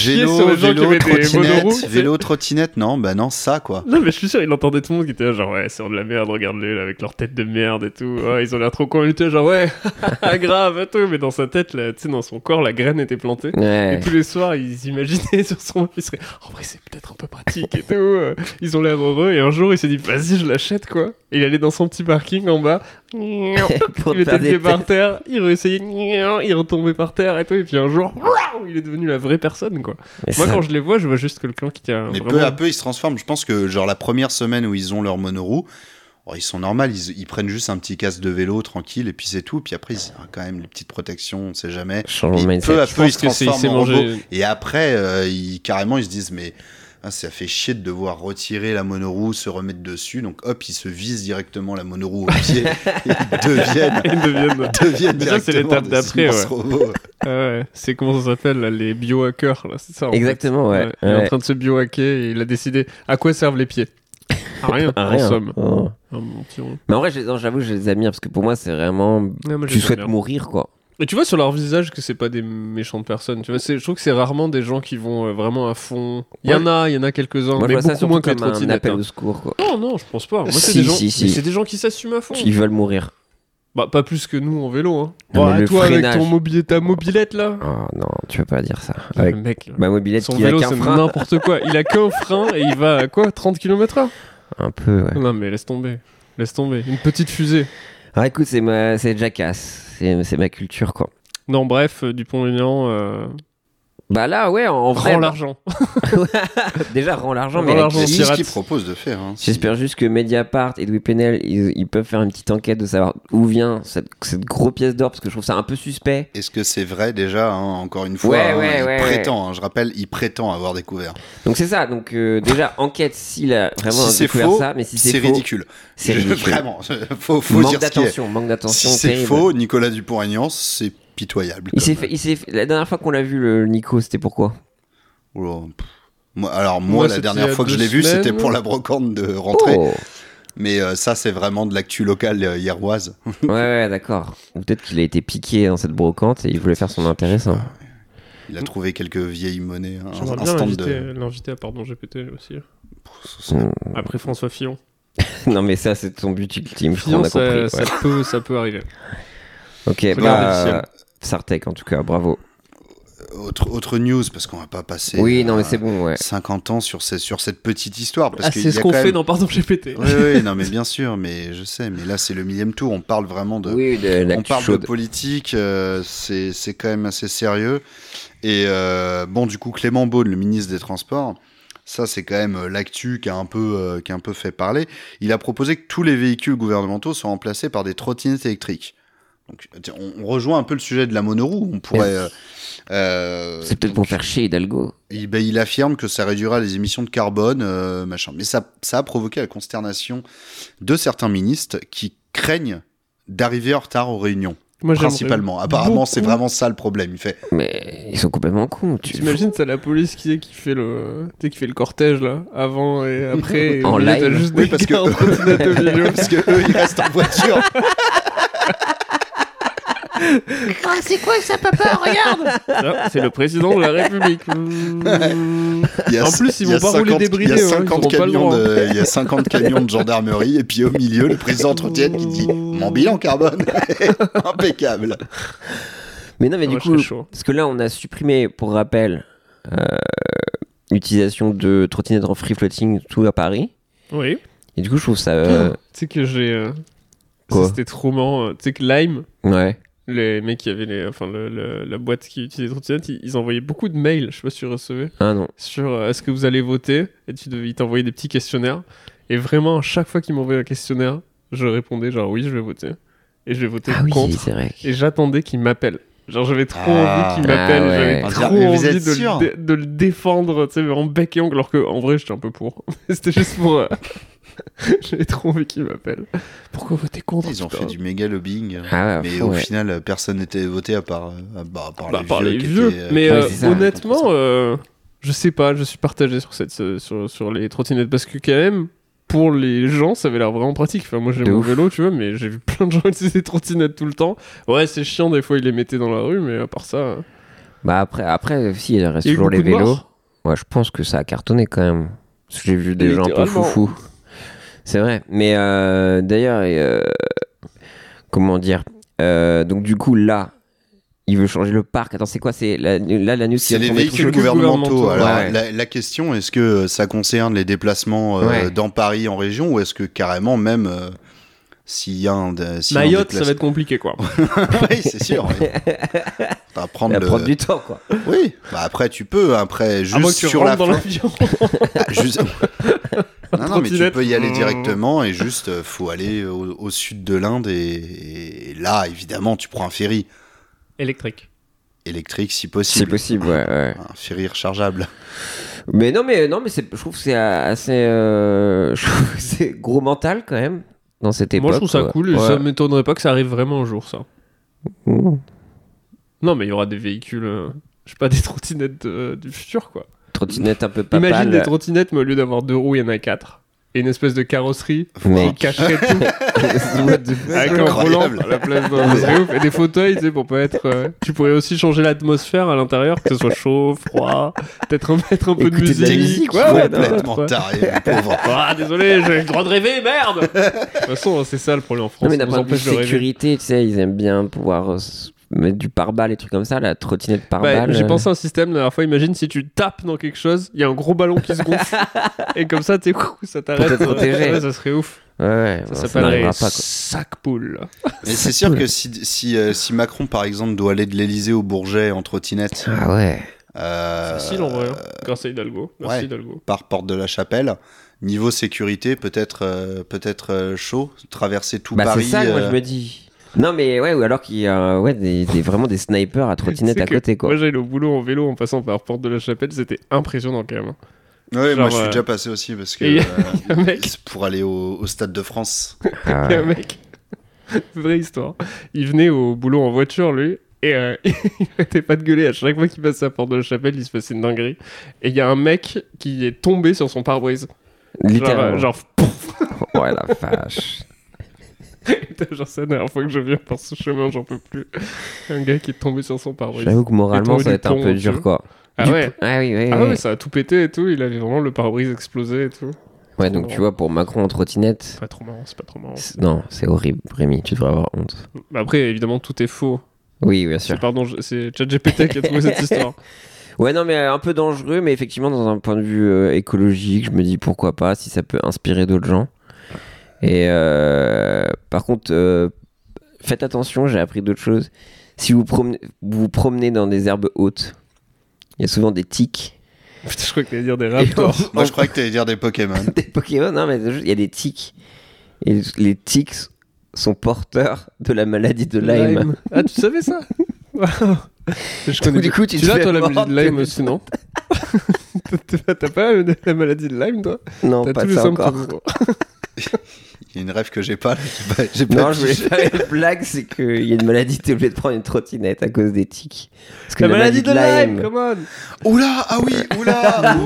vélo, trottinette, non, ça quoi. Non, mais je suis sûr, il entendait tout le monde qui était là, genre, ouais, c'est de la merde, regarde-les, là, avec leur tête de merde et tout. Ouais, ils ont l'air trop cons, il était genre, ouais, grave et tout. Mais dans sa tête, là, tu sais, dans son corps, la graine était plantée. Ouais. Et tous les soirs, ils imaginaient sur son. Ils seraient, en vrai, c'est peut-être un peu pratique et tout. Ils ont l'air heureux. Et un jour, il s'est dit, vas-y, je l'achète, quoi. Et il allait dans son petit parking en bas. Il mettait le pied par terre, il réessayait, il retombait par terre et tout. Et puis un jour, il est devenu la vraie personne, quoi. Moi, quand je les vois, je vois juste quelqu'un qui a. Mais vraiment... peu à peu, ils se transforment. Je pense que, genre, la première semaine où ils ont leur monoroue, ils sont normaux, ils prennent juste un petit casque de vélo tranquille et puis c'est tout. Puis après, ils ont quand même les petites protections, on sait jamais. Peu à peu, ils se transforment en robots. Et après, carrément, ils se disent, mais. Ça fait chier de devoir retirer la monoroue, se remettre dessus. Donc hop, ils se visent directement la monoroue au pied et deviennent ça, c'est l'étape d'après. Ouais. Ouais. C'est comment ça s'appelle là, les biohackers là, c'est ça. Exactement, ouais. Il est en train de se biohacker et il a décidé à quoi servent les pieds. Rien. En somme. Oh. Mais en vrai, j'avoue, je les admire parce que pour moi, c'est vraiment. Tu souhaites mourir, quoi. Et tu vois sur leur visage que c'est pas des méchantes personnes. Tu vois, je trouve que c'est rarement des gens qui vont vraiment à fond. Il y en a quelques-uns, moi, mais beaucoup moins que les trottinettes. trottinettes. Un appel au secours, quoi. Non, je pense pas. Moi, c'est des gens qui s'assument à fond. Ils veulent mourir. Bah, pas plus que nous en vélo, hein. Non, toi, freinage. avec ta mobilette, là. Oh non, tu peux pas dire ça. Avec le mec, là. Ma mobilette son qui vélo, a qu'un c'est frein. n'importe quoi. Il a qu'un frein et il va à quoi 30 km/h. Un peu, ouais. Non, mais laisse tomber. Une petite fusée. Ah, écoute, c'est Jackass. C'est ma culture, quoi. Non, bref, Dupont-Aignan, Bah là, ouais, en vrai. Rends l'argent. Déjà, rends l'argent, Rends mais l'argent. C'est ce qu'ils proposent de faire. Hein. J'espère juste que Mediapart et Louis Plenel, ils peuvent faire une petite enquête de savoir d'où vient cette grosse pièce d'or, parce que je trouve ça un peu suspect. Est-ce que c'est vrai déjà, hein, encore une fois, il prétend, hein, je rappelle, il prétend avoir découvert. Donc c'est ça, donc déjà, enquête s'il a vraiment si c'est découvert faux, ça, mais si c'est faux, ridicule. C'est ridicule. Vraiment, faut manque dire d'attention, manque d'attention. Si c'est terrible. faux, Nicolas Dupond-Aignan, c'est pitoyable. La dernière fois qu'on l'a vu, le Nico, c'était pourquoi? Moi, la dernière fois que je l'ai vu, c'était pour la brocante de rentrée. Oh. Mais ça, c'est vraiment de l'actu locale hieroise. Ouais, d'accord. Ou peut-être qu'il a été piqué dans cette brocante et il voulait faire son intéressant. Il a trouvé quelques vieilles monnaies. J'aimerais bien l'inviter à Pardon GPT aussi. Après François Fillon. Non, mais ça, c'est ton but ultime. Fillon, on a compris. Ça peut arriver. Ok, Sartec, en tout cas, bravo. Autre news, parce qu'on va pas passer non, mais c'est bon, 50 ans sur cette petite histoire. Parce c'est ce qu'on fait dans Pardon GPT. Oui, non, mais bien sûr, mais je sais, mais là c'est le 1000e tour, on parle vraiment de... on parle de politique, c'est quand même assez sérieux. Et du coup, Clément Beaune, le ministre des Transports, ça c'est quand même l'actu qui a un peu fait parler. Il a proposé que tous les véhicules gouvernementaux soient remplacés par des trottinettes électriques. Donc, on rejoint un peu le sujet de la monoroue. On pourrait. C'est peut-être pour faire chier Hidalgo. Il affirme que ça réduira les émissions de carbone, machin. Mais ça a provoqué la consternation de certains ministres qui craignent d'arriver en retard aux réunions. Moi, principalement. Apparemment, c'est vraiment ça le problème. Il fait. Mais ils sont complètement cons. T'imagines, c'est la police qui fait le cortège là, avant et après. En live. Juste oui, parce que eux, ils restent en voiture. Ah, c'est quoi ça, papa? Regarde! Ça, c'est le président de la République. En plus, ils vont pas rouler débridés. Il y a 50 camions de gendarmerie, et puis au milieu, le président entretien qui dit mon bilan carbone. Impeccable. Mais non, mais du coup, parce que là, on a supprimé, pour rappel, l'utilisation de trottinettes en free floating tout à Paris. Oui. Et du coup, je trouve ça. Tu sais que j'ai. C'était trop marrant. Tu sais que Lime. Ouais. Les mecs qui avaient la boîte qui utilisait les trottinettes, ils envoyaient beaucoup de mails, je sais pas si tu recevais. Ah non. Sur est-ce que vous allez voter, et ils t'envoyaient des petits questionnaires. Et vraiment, à chaque fois qu'ils m'envoyaient un questionnaire, je répondais genre oui, je vais voter. Et je vais voter contre. C'est vrai. Et j'attendais qu'il m'appelle. Genre j'avais trop envie qu'il m'appelle, j'avais trop envie de le défendre, tu sais, en bec et ongle, alors qu'en vrai j'étais un peu pour. C'était juste pour... J'avais trop envie qu'il m'appelle. Pourquoi voter contre? Ils ont fait du méga lobbying, mais au final final personne n'était voté à part les vieux. Mais honnêtement, je sais pas, je suis partagé sur les trottinettes, parce que quand même, pour les gens, ça avait l'air vraiment pratique. Enfin, moi j'ai mon vélo, tu vois, mais j'ai vu plein de gens utiliser des trottinettes tout le temps. Ouais, c'est chiant, des fois ils les mettaient dans la rue, mais à part ça... Bah après si, il reste toujours les vélos. Ouais, je pense que ça a cartonné quand même. Parce que j'ai vu des gens un peu foufou. C'est vrai, mais d'ailleurs, comment dire, donc du coup là, il veut changer le parc. Attends, c'est quoi? C'est la news. C'est les véhicules gouvernementaux. Alors la question, est-ce que ça concerne les déplacements dans Paris en région, ou est-ce que carrément même s'il y a Mayotte, ça va être compliqué quoi. Oui, c'est sûr. Oui. prendre du temps quoi. Oui. Bah après tu peux, juste sur la dans l'avion. Non, mais tu peux y aller directement, et juste faut aller au sud de l'Inde, et là évidemment tu prends un ferry électrique si possible. C'est possible, ouais. Un ferry rechargeable. Mais non, mais je trouve que c'est assez c'est gros mental quand même dans cette époque. Moi je trouve ça cool, et ça m'étonnerait pas que ça arrive vraiment un jour, ça. Non, mais il y aura des véhicules, je sais pas, des trottinettes du futur quoi. Trottinette un peu papale. Imagine des trottinettes, mais au lieu d'avoir 2 roues, il y en a 4. Et une espèce de carrosserie qui cacherait tout. Avec un volant à la place d'un... C'est ouf. Et des fauteuils, tu sais, pour pas être... Tu pourrais aussi changer l'atmosphère à l'intérieur, que ce soit chaud, froid, peut-être mettre un peu de musique. Complètement taré, pauvre. Ah, désolé, j'ai le droit de rêver, merde. De toute façon, c'est ça le problème en France. Non, mais d'un point de vue sécurité, tu sais, ils aiment bien pouvoir... mettre du pare-balles et trucs comme ça, la trottinette pare-balles. J'ai pensé à un système la dernière fois, imagine si tu tapes dans quelque chose, il y a un gros ballon qui se gonfle et comme ça ça t'arrête. Pour te protéger. Ça serait ouf. Ouais, ça s'appellerait sac poule. Mais c'est sûr que si Macron par exemple doit aller de l'Elysée au Bourget en trottinette, ah ouais, Facile en vrai, grâce à Hidalgo. Merci Hidalgo. Par Porte de la Chapelle. Niveau sécurité, peut-être chaud, traverser tout Paris. C'est ça, moi je me dis. Non mais ouais, ou alors qu'il y a vraiment des snipers à trottinette à côté quoi. Moi j'allais au boulot en vélo en passant par Porte de la Chapelle, c'était impressionnant quand même. Ouais, moi je suis déjà passé aussi parce que pour aller au Stade de France. Il y a un mec, vraie histoire, il venait au boulot en voiture lui. Et il arrêtait pas de gueuler à chaque fois qu'il passait à Porte de la Chapelle, il se passait une dinguerie. Et il y a un mec qui est tombé sur son pare-brise. Littéralement. Genre ouais, la vache. Genre, c'est la dernière fois que je viens par ce chemin, j'en peux plus. Un gars qui est tombé sur son pare-brise. J'avoue que moralement, ça va être un peu dur, quoi. Ah ouais. Ouais, ça a tout pété et tout. Il avait vraiment le pare-brise explosé et tout. Ouais, donc tu vois, pour Macron en trottinette. C'est pas trop marrant. Non, c'est horrible, Rémi, tu devrais avoir honte. Après, évidemment, tout est faux. Oui, bien sûr. C'est ChatGPT qui a trouvé cette histoire. Ouais, non, mais un peu dangereux, mais effectivement, dans un point de vue écologique, je me dis pourquoi pas, si ça peut inspirer d'autres gens. Et par contre, faites attention, j'ai appris d'autres choses. Si vous vous promenez dans des herbes hautes, il y a souvent des tiques. Putain, je crois que t'allais dire des raptors. Moi, je croyais que t'allais dire des Pokémon. Des Pokémon, non, mais il y a des tiques. Et les tiques sont porteurs de la maladie de Lyme. Ah, tu savais ça? Je connais. Du coup, tu l'as, toi, la maladie de Lyme aussi, non? T'as pas la maladie de Lyme, toi? Non, pas ça encore. Il y a une rêve que j'ai pas. Non, je voulais faire une blague, c'est qu'il y a une maladie, t'es obligé de prendre une trottinette à cause des tiques. Parce que la maladie de Lyme, come on. Oula, ah oui, oula,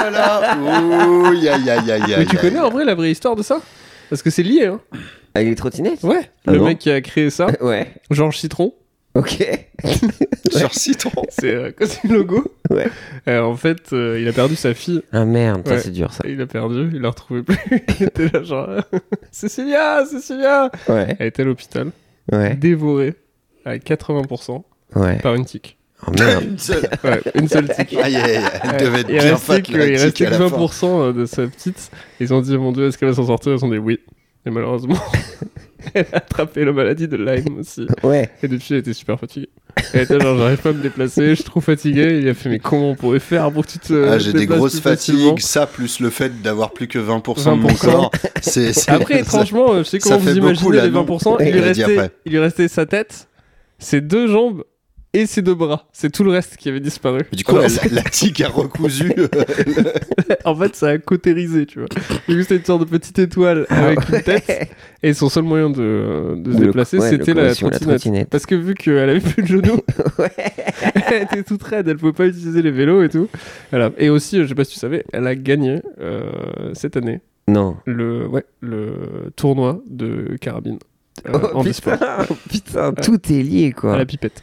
Mais tu connais en vrai la vraie histoire de ça? Parce que c'est lié, hein. Avec les trottinettes? Ouais. Le mec qui a créé ça. Ouais. Georges Citron. Ok. Sur Citron. C'est le logo. Ouais. En fait, il a perdu sa fille. Ah merde, ça c'est dur ça. Il l'a perdu, il l'a retrouvée plus. Il était là genre Cécilia. Ouais. Elle était à l'hôpital. Ouais. Dévorée à 80% par une tique. Oh merde. Une seule tique. Aïe, elle devait être bien fat. Il restait que 20% de sa petite. Ils ont dit, mon Dieu, est-ce qu'elle va s'en sortir? Ils ont dit oui. Et malheureusement, elle a attrapé la maladie de Lyme aussi. Ouais. Et depuis, elle était super fatiguée. Elle était genre, j'arrive pas à me déplacer, je suis trop fatigué. Il a fait, mais comment on pourrait faire pour que tu te. J'ai des grosses fatigues, ça plus le fait d'avoir plus que 20% de mon corps. Après, étrangement, je sais comment vous imaginez les 20%. Il lui restait sa tête, ses deux jambes et ses deux bras. C'est tout le reste qui avait disparu. Mais du coup, la tique a recousu. En fait, ça a cautérisé, tu vois. Du coup, c'était une sorte de petite étoile avec une tête. Et son seul moyen de se déplacer, c'était la trottinette. Parce que vu qu'elle avait plus de genoux, elle était toute raide. Elle pouvait pas utiliser les vélos et tout. Voilà. Et aussi, je sais pas si tu savais, elle a gagné cette année. Non. Le tournoi de carabine. En e-sport. Putain, tout est lié quoi. À la pipette.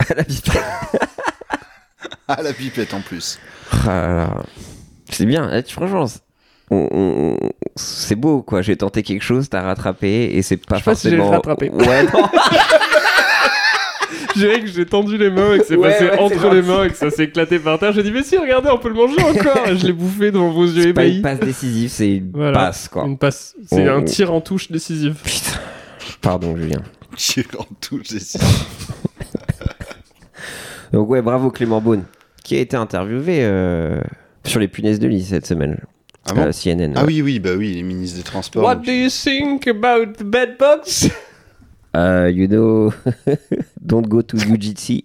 À la pipette en plus. C'est bien, franchement, c'est beau quoi. J'ai tenté quelque chose, t'as rattrapé et c'est pas forcément. Je sais pas si j'ai rattrapé. Ouais, non. Je dirais que j'ai tendu les mains et que c'est passé entre les mains et que ça s'est éclaté par terre. J'ai dit, mais si, regardez, on peut le manger encore. Et je l'ai bouffé devant vos yeux ébahis. C'est pas une passe décisive, c'est une passe quoi. Une passe, c'est un tir en touche décisif. Putain. Pardon, Julien. Tir en touche décisif. Donc ouais, bravo Clément Beaune, qui a été interviewé sur les punaises de lit cette semaine. Ah bon CNN. Ah oui, les ministres des Transports. What do you think about the bedbugs? You know, don't go to UGC.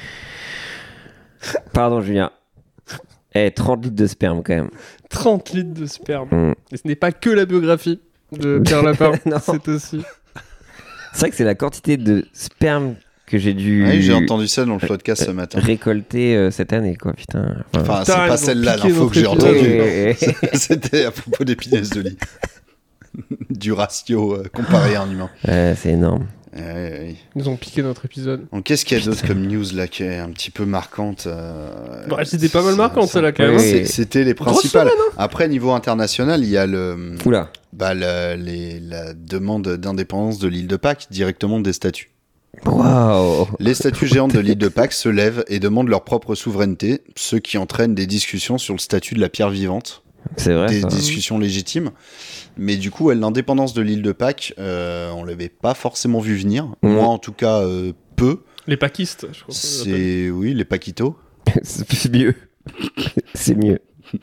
Pardon, Julien. 30 litres de sperme quand même. 30 litres de sperme. Et ce n'est pas que la biographie de Pierre Lapin, c'est aussi... C'est vrai que c'est la quantité de sperme que j'ai dû... Oui, j'ai entendu ça dans le podcast ce matin. Récolter cette année, quoi, putain. Enfin, c'est pas celle-là l'info que j'ai entendue. C'était à propos des punaises de lit. Du ratio comparé à un humain. C'est énorme. Ils nous ont piqué notre épisode. Donc, qu'est-ce qu'il y a d'autre comme news là qui est un petit peu marquante C'était pas mal marquant celle-là quand même. C'était les principales. Après, niveau international, il y a la demande d'indépendance de l'île de Pâques directement des statues. Wow. Les statues géantes de l'île de Pâques se lèvent et demandent leur propre souveraineté, ce qui entraîne des discussions sur le statut de la pierre vivante. C'est vrai. Des discussions légitimes. Mais du coup, l'indépendance de l'île de Pâques, on l'avait pas forcément vu venir. Moi, en tout cas, peu. Les paquistes, je crois. Oui, les paquitos. C'est mieux. C'est mieux.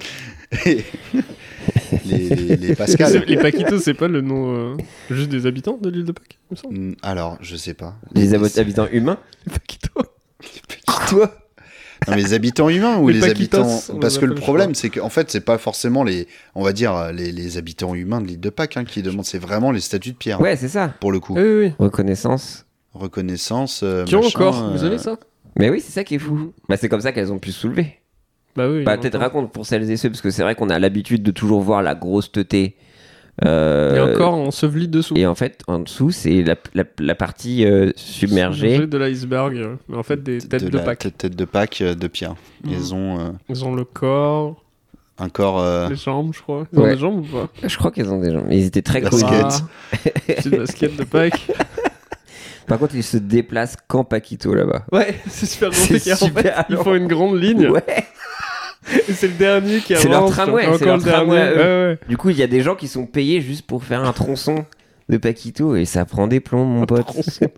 les Pascal. Les Paquitos, c'est pas le nom juste des habitants de l'île de Pâques, il me semble. Alors, je sais pas. Les habitants humains. Les Paquitos. Toi. Non, mais les habitants humains ou les Paquitos, habitants... Parce que le problème, c'est qu'en fait, c'est pas forcément on va dire, les habitants humains de l'île de Pâques qui demandent, c'est vraiment les statues de pierre. Ouais, c'est ça. Pour le coup. Oui. Reconnaissance. Qui ont encore, vous avez ça? Mais oui, c'est ça qui est fou. Bah, c'est comme ça qu'elles ont pu se soulever. Bah oui. Bah, peut-être raconte pour celles et ceux, parce que c'est vrai qu'on a l'habitude de toujours voir la grosse teuté. Et encore enseveli dessous. Et en fait, en dessous, c'est la partie submergée de l'iceberg. Mais en fait, des têtes de Pâques. Têtes de Pâques de pierre. Ils ont le corps. un corps. Les jambes, je crois. Ils ont des jambes ou pas? Je crois qu'ils ont des jambes. Mais ils étaient très La connus. basket. C'est une basket de Pâques. Par contre, ils se déplacent qu'en Paquito là-bas. Ouais, c'est super C'est compliqué. En fait, ils font une grande ligne. Ouais. Et c'est le dernier qui avance. C'est leur tramway. Encore C'est leur le dernier. tramway. Ouais. Du coup, il y a des gens qui sont payés juste pour faire un tronçon de Paquito et ça prend des plombs, mon pote.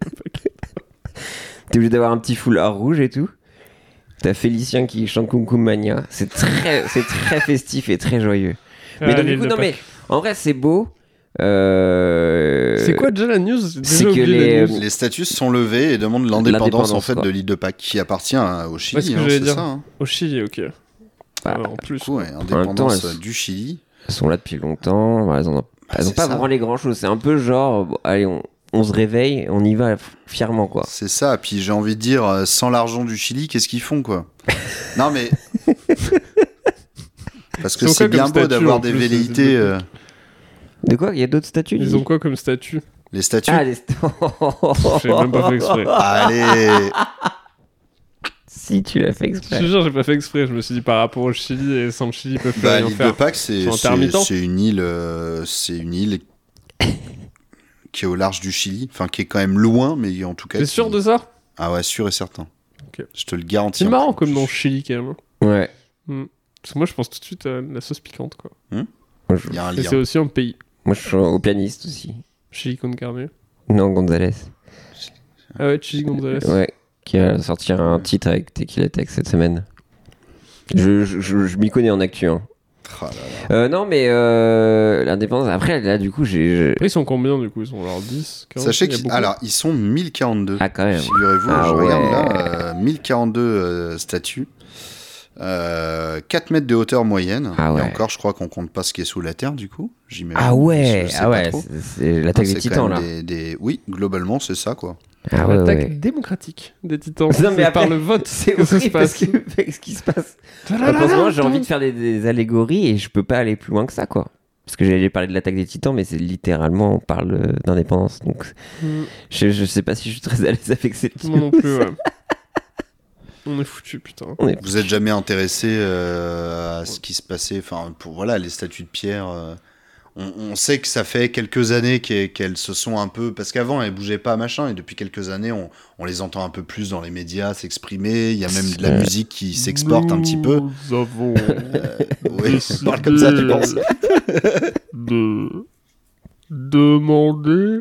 T'es obligé d'avoir un petit foulard rouge et tout. T'as Félicien qui chante Kum Kum Mania. C'est très festif et très joyeux. Mais donc, du coup, non, mais en vrai, c'est beau. C'est quoi déjà la news? C'est que les statues sont levées et demandent l'indépendance en fait de l'île de Pâques qui appartient au Chili. C'est dire. Ça, hein. Au Chili, ok. En plus, du coup, indépendance du Chili. Elles sont là depuis longtemps. Elles ont pas branlé grand chose. C'est un peu genre, allez, on se réveille, on y va fièrement, quoi. C'est ça. Puis j'ai envie de dire, sans l'argent du Chili, qu'est-ce qu'ils font, quoi? Non mais parce que c'est bien beau d'avoir des velléités. De quoi? Il y a d'autres statues? Ils ont quoi comme statues? Les statues. Ah, les J'ai même pas fait exprès. Allez. Si, tu l'as fait exprès. Je te jure, j'ai pas fait exprès. Je me suis dit par rapport au Chili et sans le Chili, ils peuvent pas rien faire. L'île de Pâques, c'est une île qui est au large du Chili, enfin qui est quand même loin, mais en tout cas. T'es sûr de ça? Ah ouais, sûr et certain. Okay. Je te le garantis. C'est marrant comme nom Chili quand même. Ouais. Parce que moi, je pense tout de suite à la sauce piquante, quoi. Il y a un lien. Et c'est aussi un pays. Moi, je suis au pianiste aussi. Chili con carne. Non, Gonzalez. Ah ouais, Chili Gonzalez. Ouais, qui va sortir un titre avec Tequila Tech cette semaine. Je m'y connais en actu. Hein. Oh là là. Non, mais l'indépendance. Après, là, du coup, Après, ils sont combien, du coup? Ils sont alors 10 40, Sachez qu'ils sont 1042. Ah, quand même. Figurez-vous, je regarde là, 1042 statues. 4 mètres de hauteur moyenne. Ah ouais. Et encore, je crois qu'on compte pas ce qui est sous la terre, du coup. J'imagine. Ah ouais, c'est l'attaque des titans, là. Oui, globalement, c'est ça, quoi. Ah ouais, l'attaque démocratique des titans. Non, mais par le vote, c'est que ça se passe. Ce qui se passe. Moi, j'ai envie de faire des allégories et je peux pas aller plus loin que ça, quoi. Parce que j'allais parler de l'attaque des titans, mais c'est littéralement, on parle d'indépendance. Donc, je sais pas si je suis très à l'aise avec cette Moi non plus, ouais. On est foutu, putain. Vous êtes jamais intéressé à ce qui se passait, enfin, pour les statues de pierre. On sait que ça fait quelques années qu'elles se sont un peu, parce qu'avant elles bougeaient pas, machin, et depuis quelques années on les entend un peu plus dans les médias s'exprimer. Il y a même de la musique qui s'exporte un petit peu. Nous avons oui, parle comme ça, tu penses. De demander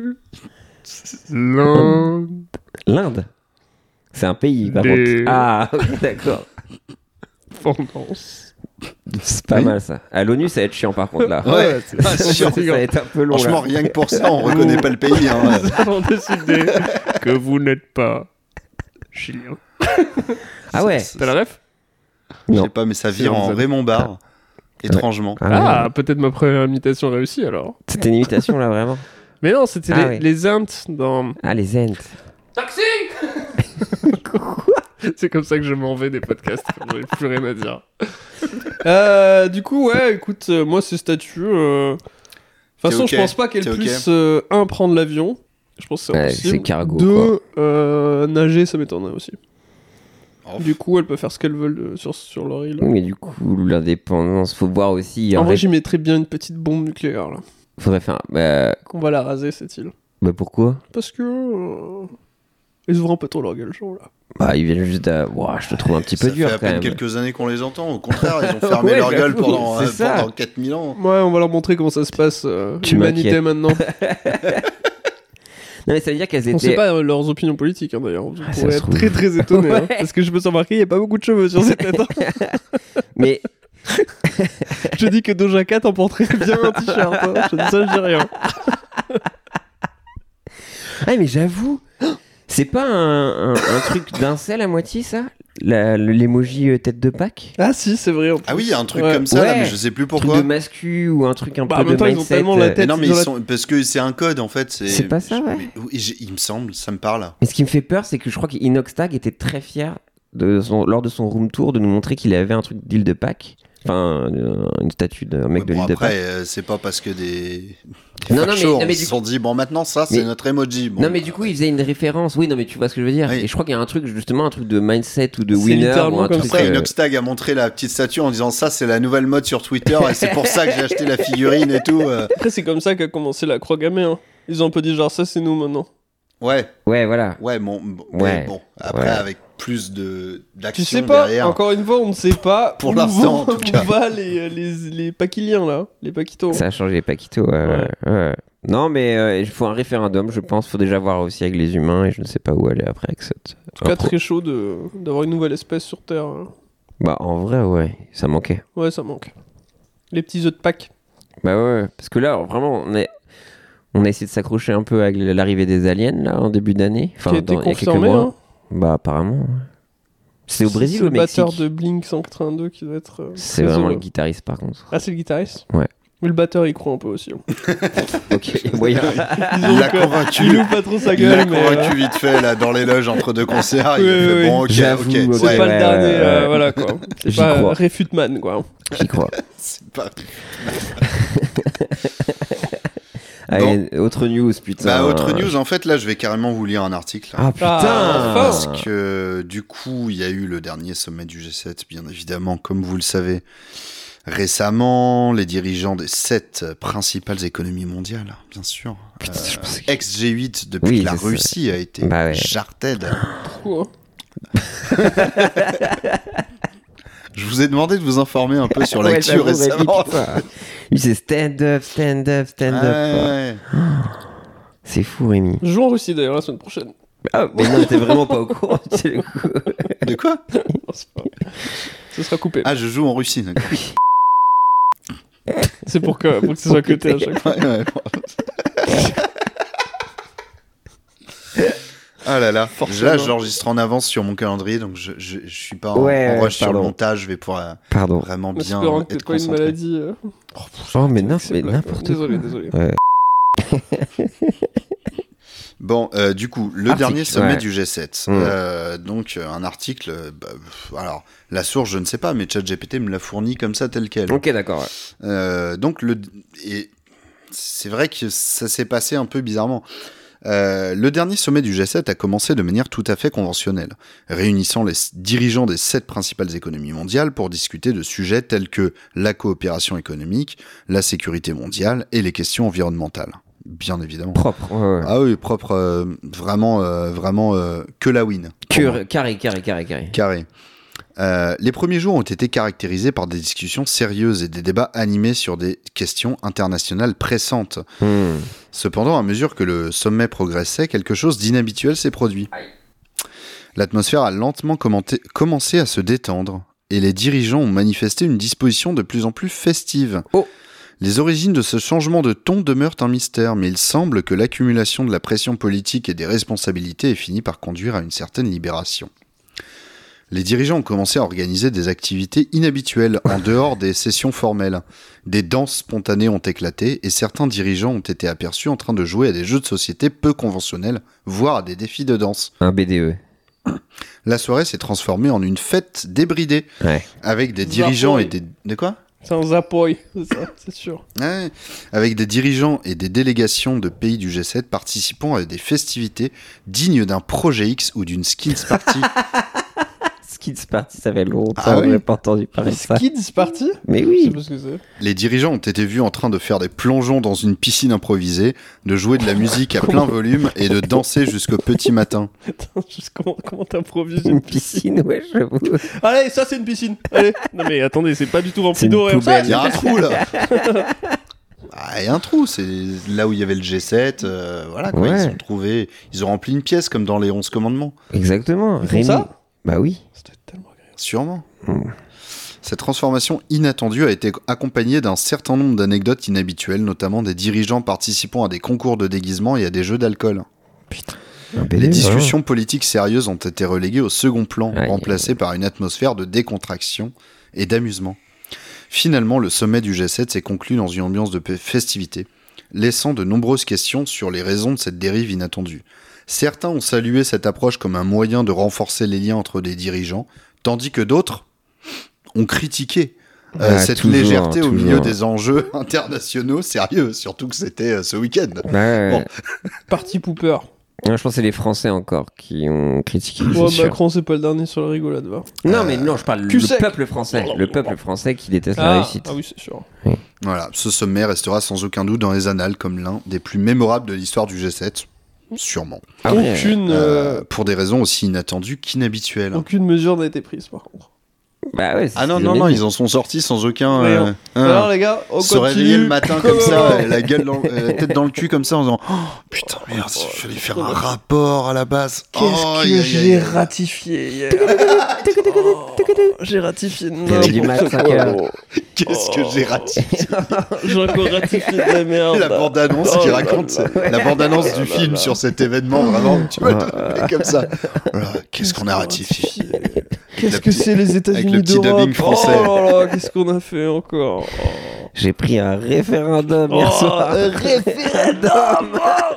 l'Inde. C'est un pays, par contre. Ah, d'accord. Indépendance. C'est pas mal ça. À l'ONU, ça va être chiant par contre là. Ouais, ça va être un peu long. Franchement, là. rien que pour ça, on reconnaît pas le pays. Hein. Nous avons décidé que vous n'êtes pas chilien. Ah ouais. T'as la ref? Je sais pas, mais ça vire en Raymond Barre. Étrangement. Ah, peut-être ma première imitation réussie alors. C'était une imitation là vraiment. Mais non, c'était les Ents dans. Ah, les Ents. Taxi. C'est comme ça que je m'en vais des podcasts. J'en ai plus rien à dire. Du coup, ouais, écoute, moi ces statues. De toute façon, je pense pas qu'elles puissent prendre l'avion. Je pense que c'est impossible. C'est cargo. Nager, ça m'étonnerait aussi. Du coup, elles peuvent faire ce qu'elles veulent sur leur île. Oui, mais du coup, l'indépendance, faut voir aussi. En vrai, j'y mettrais bien une petite bombe nucléaire là. Faudrait faire. Qu'on va la raser cette île. Bah pourquoi? Parce que. Ils ouvrent un peu trop leur gueule, genre là. Bah, ils viennent juste à. Ouah, je te trouve un petit peu dur quand même. Ça fait à peine quelques années qu'on les entend. Au contraire, ils ont fermé leur gueule pendant 4000 ans. Ouais, on va leur montrer comment ça se passe. L'humanité maintenant. Non, mais ça veut dire qu'elles étaient. On sait pas leurs opinions politiques, hein, d'ailleurs. Je pourrais être trouve. très très étonné. Ouais. Hein, parce que je me sens marqué, il n'y a pas beaucoup de cheveux sur cette tête. Hein. Mais. Je dis que Doja Cat en porterait bien un t-shirt. Hein. Je dis ça, je dis rien. Ah, mais j'avoue, c'est pas un truc d'incel à moitié, ça l'emoji tête de Pâques. Ah si, c'est vrai. Ah oui, il y a un truc comme ça, là, mais je sais plus pourquoi. Un truc de mascu ou un truc un peu en même de temps, mindset. ils ont tellement la tête. Non, mais parce que c'est un code, en fait. C'est pas ça, ouais. Il me semble, ça me parle. Mais ce qui me fait peur, c'est que je crois qu'Inoxtag était très fier lors de son room tour de nous montrer qu'il avait un truc d'île de Pâques. Enfin, une statue d'un mec de l'île de Pâques. Après, c'est pas parce que des non, fachos mais se sont dit, bon, maintenant, ça, c'est notre emoji. Bon, non, mais du coup, il faisait une référence. Oui, non, mais tu vois ce que je veux dire. Oui. Et je crois qu'il y a un truc, justement, un truc de mindset ou de winner. Ou un truc. Après, Inoxtag a montré la petite statue en disant, ça, c'est la nouvelle mode sur Twitter, et c'est pour ça que j'ai acheté la figurine et tout. Après, c'est comme ça qu'a commencé la croix gammée. Hein. Ils ont un peu dit, genre, ça, c'est nous maintenant. Ouais. Ouais, voilà. Ouais, bon. Après, avec plus d'action tu sais pas, derrière. Encore une fois, on ne sait pas pour l'instant, en tout cas. Où va les paquiliens, là, les paquitos. Ça a changé les paquitos, ouais. Non, mais il faut un référendum, je pense. Il faut déjà voir aussi avec les humains et je ne sais pas où aller après avec cette. En tout cas, très chaud d'avoir une nouvelle espèce sur Terre. Hein. Bah, en vrai, ouais, ça manquait. Ouais, ça manque. Les petits œufs de Pâques. Bah, ouais, parce que là, vraiment, on a essayé de s'accrocher un peu avec l'arrivée des aliens, là, en début d'année. Enfin, qui a été confirmé, hein. Bah, apparemment, ouais. C'est au Brésil ou au Mexique? C'est le batteur de Blink 182 qui doit être. C'est vraiment le guitariste, par contre. Ah, c'est le guitariste? Ouais. Mais le batteur, il croit un peu aussi. Hein. Ok, il moyen. Il l'a convaincu. Il loue pas trop sa gueule. Il l'a convaincu vite fait, là, dans les loges entre deux concerts. Oui, il a fait, bon, ok. C'est pas le dernier, voilà, quoi. C'est pas Refutman, quoi. J'y crois. C'est pas. Allez, autre news, putain. Bah, autre news, en fait, là, je vais carrément vous lire un article. Ah, putain. Parce que, du coup, il y a eu le dernier sommet du G7, bien évidemment, comme vous le savez. Récemment, les dirigeants des 7 principales économies mondiales, bien sûr. Ex-G8 depuis que la Russie a été jarted. Pourquoi? Je vous ai demandé de vous informer un peu sur l'actu récemment. Lui, c'est stand up. Ouais. C'est fou, Rémi. Je joue en Russie d'ailleurs la semaine prochaine. Ah, mais non, t'es vraiment pas au courant. De quoi? Ce sera coupé. Ah, je joue en Russie, d'accord. C'est pour que ce soit coté à chaque fois. Ouais. Ah là là, là j'enregistre en avance sur mon calendrier, donc je suis pas en rush sur le montage, je vais pouvoir vraiment bien espérant que être pas une maladie. Oh mais n'importe quoi. Désolé. Ouais. Bon, du coup, le dernier sommet du G7. Donc, un article. Alors, la source, je ne sais pas, mais ChatGPT me l'a fourni comme ça, tel quel. Ok, d'accord. Donc, c'est vrai que ça s'est passé un peu bizarrement. Le dernier sommet du G7 a commencé de manière tout à fait conventionnelle, réunissant les dirigeants des 7 principales économies mondiales pour discuter de sujets tels que la coopération économique, la sécurité mondiale et les questions environnementales. Bien évidemment. Propre. Ouais. Ah oui, propre. Vraiment que la win. Carré. Les premiers jours ont été caractérisés par des discussions sérieuses et des débats animés sur des questions internationales pressantes. Cependant, à mesure que le sommet progressait, quelque chose d'inhabituel s'est produit. L'atmosphère a lentement commencé à se détendre et les dirigeants ont manifesté une disposition de plus en plus festive. Les origines de ce changement de ton demeurent un mystère, mais il semble que l'accumulation de la pression politique et des responsabilités ait fini par conduire à une certaine libération. Les dirigeants ont commencé à organiser des activités inhabituelles en dehors des sessions formelles. Des danses spontanées ont éclaté et certains dirigeants ont été aperçus en train de jouer à des jeux de société peu conventionnels, voire à des défis de danse. Un BDE. La soirée s'est transformée en une fête débridée, avec des dirigeants et des... De quoi ? C'est un zapoy, c'est ça, c'est sûr. Ouais, avec des dirigeants et des délégations de pays du G7 participant à des festivités dignes d'un Projet X ou d'une Skins Party. Skins Party, ça fait longtemps que j'ai pas entendu parler de ça. Skins Party ? Mais oui. Je sais pas ce que c'est. Les dirigeants ont été vus en train de faire des plongeons dans une piscine improvisée, de jouer de la musique à plein volume et de danser jusqu'au petit matin. Attends, comment t'improvises une piscine, ouais, j'avoue. Allez, ça c'est une piscine. Allez. Non mais attendez, c'est pas du tout rempli d'eau. Il y a un trou là. Il y a un trou, c'est là où il y avait le G7, voilà quoi, ils ont rempli une pièce comme dans les 11 commandements. Exactement. Ils font ça ? Bah oui. C'était tellement agréable. Sûrement. Cette transformation inattendue a été accompagnée d'un certain nombre d'anecdotes inhabituelles, notamment des dirigeants participant à des concours de déguisement et à des jeux d'alcool. Putain. Les discussions politiques sérieuses ont été reléguées au second plan, remplacées par une atmosphère de décontraction et d'amusement. Finalement, le sommet du G7 s'est conclu dans une ambiance de festivité, laissant de nombreuses questions sur les raisons de cette dérive inattendue. Certains ont salué cette approche comme un moyen de renforcer les liens entre des dirigeants, tandis que d'autres ont critiqué cette légèreté au milieu des enjeux internationaux sérieux, surtout que c'était ce week-end. Bon. Parti pooper. Je pense que c'est les Français encore qui ont critiqué. Macron, c'est pas le dernier sur la rigolade, va. Non, mais non, je parle du peuple français. Le peuple français qui déteste la réussite. Ah oui, c'est sûr. Oui. Voilà, ce sommet restera sans aucun doute dans les annales comme l'un des plus mémorables de l'histoire du G7. Sûrement. Pour des raisons aussi inattendues qu'inhabituelles. Aucune mesure n'a été prise, par contre. Bah ouais, non, ils en sont sortis sans aucun. Alors les gars, on se réveiller le matin comme ça, la gueule, tête dans le cul comme ça, en disant putain merde, il fallait faire un rapport à la base. Qu'est-ce que j'ai ratifié hier. J'ai ratifié. Qu'est-ce que j'ai ratifié. J'ai encore ratifié de la merde. La bande-annonce qui raconte la bande-annonce du film sur cet événement, vraiment, tu vois, comme ça. Voilà, qu'est-ce qu'on a ratifié. Qu'est-ce que c'est les États-Unis avec le petit dubbing français. Oh là là, qu'est-ce qu'on a fait encore. J'ai pris un référendum hier soir. Un référendum.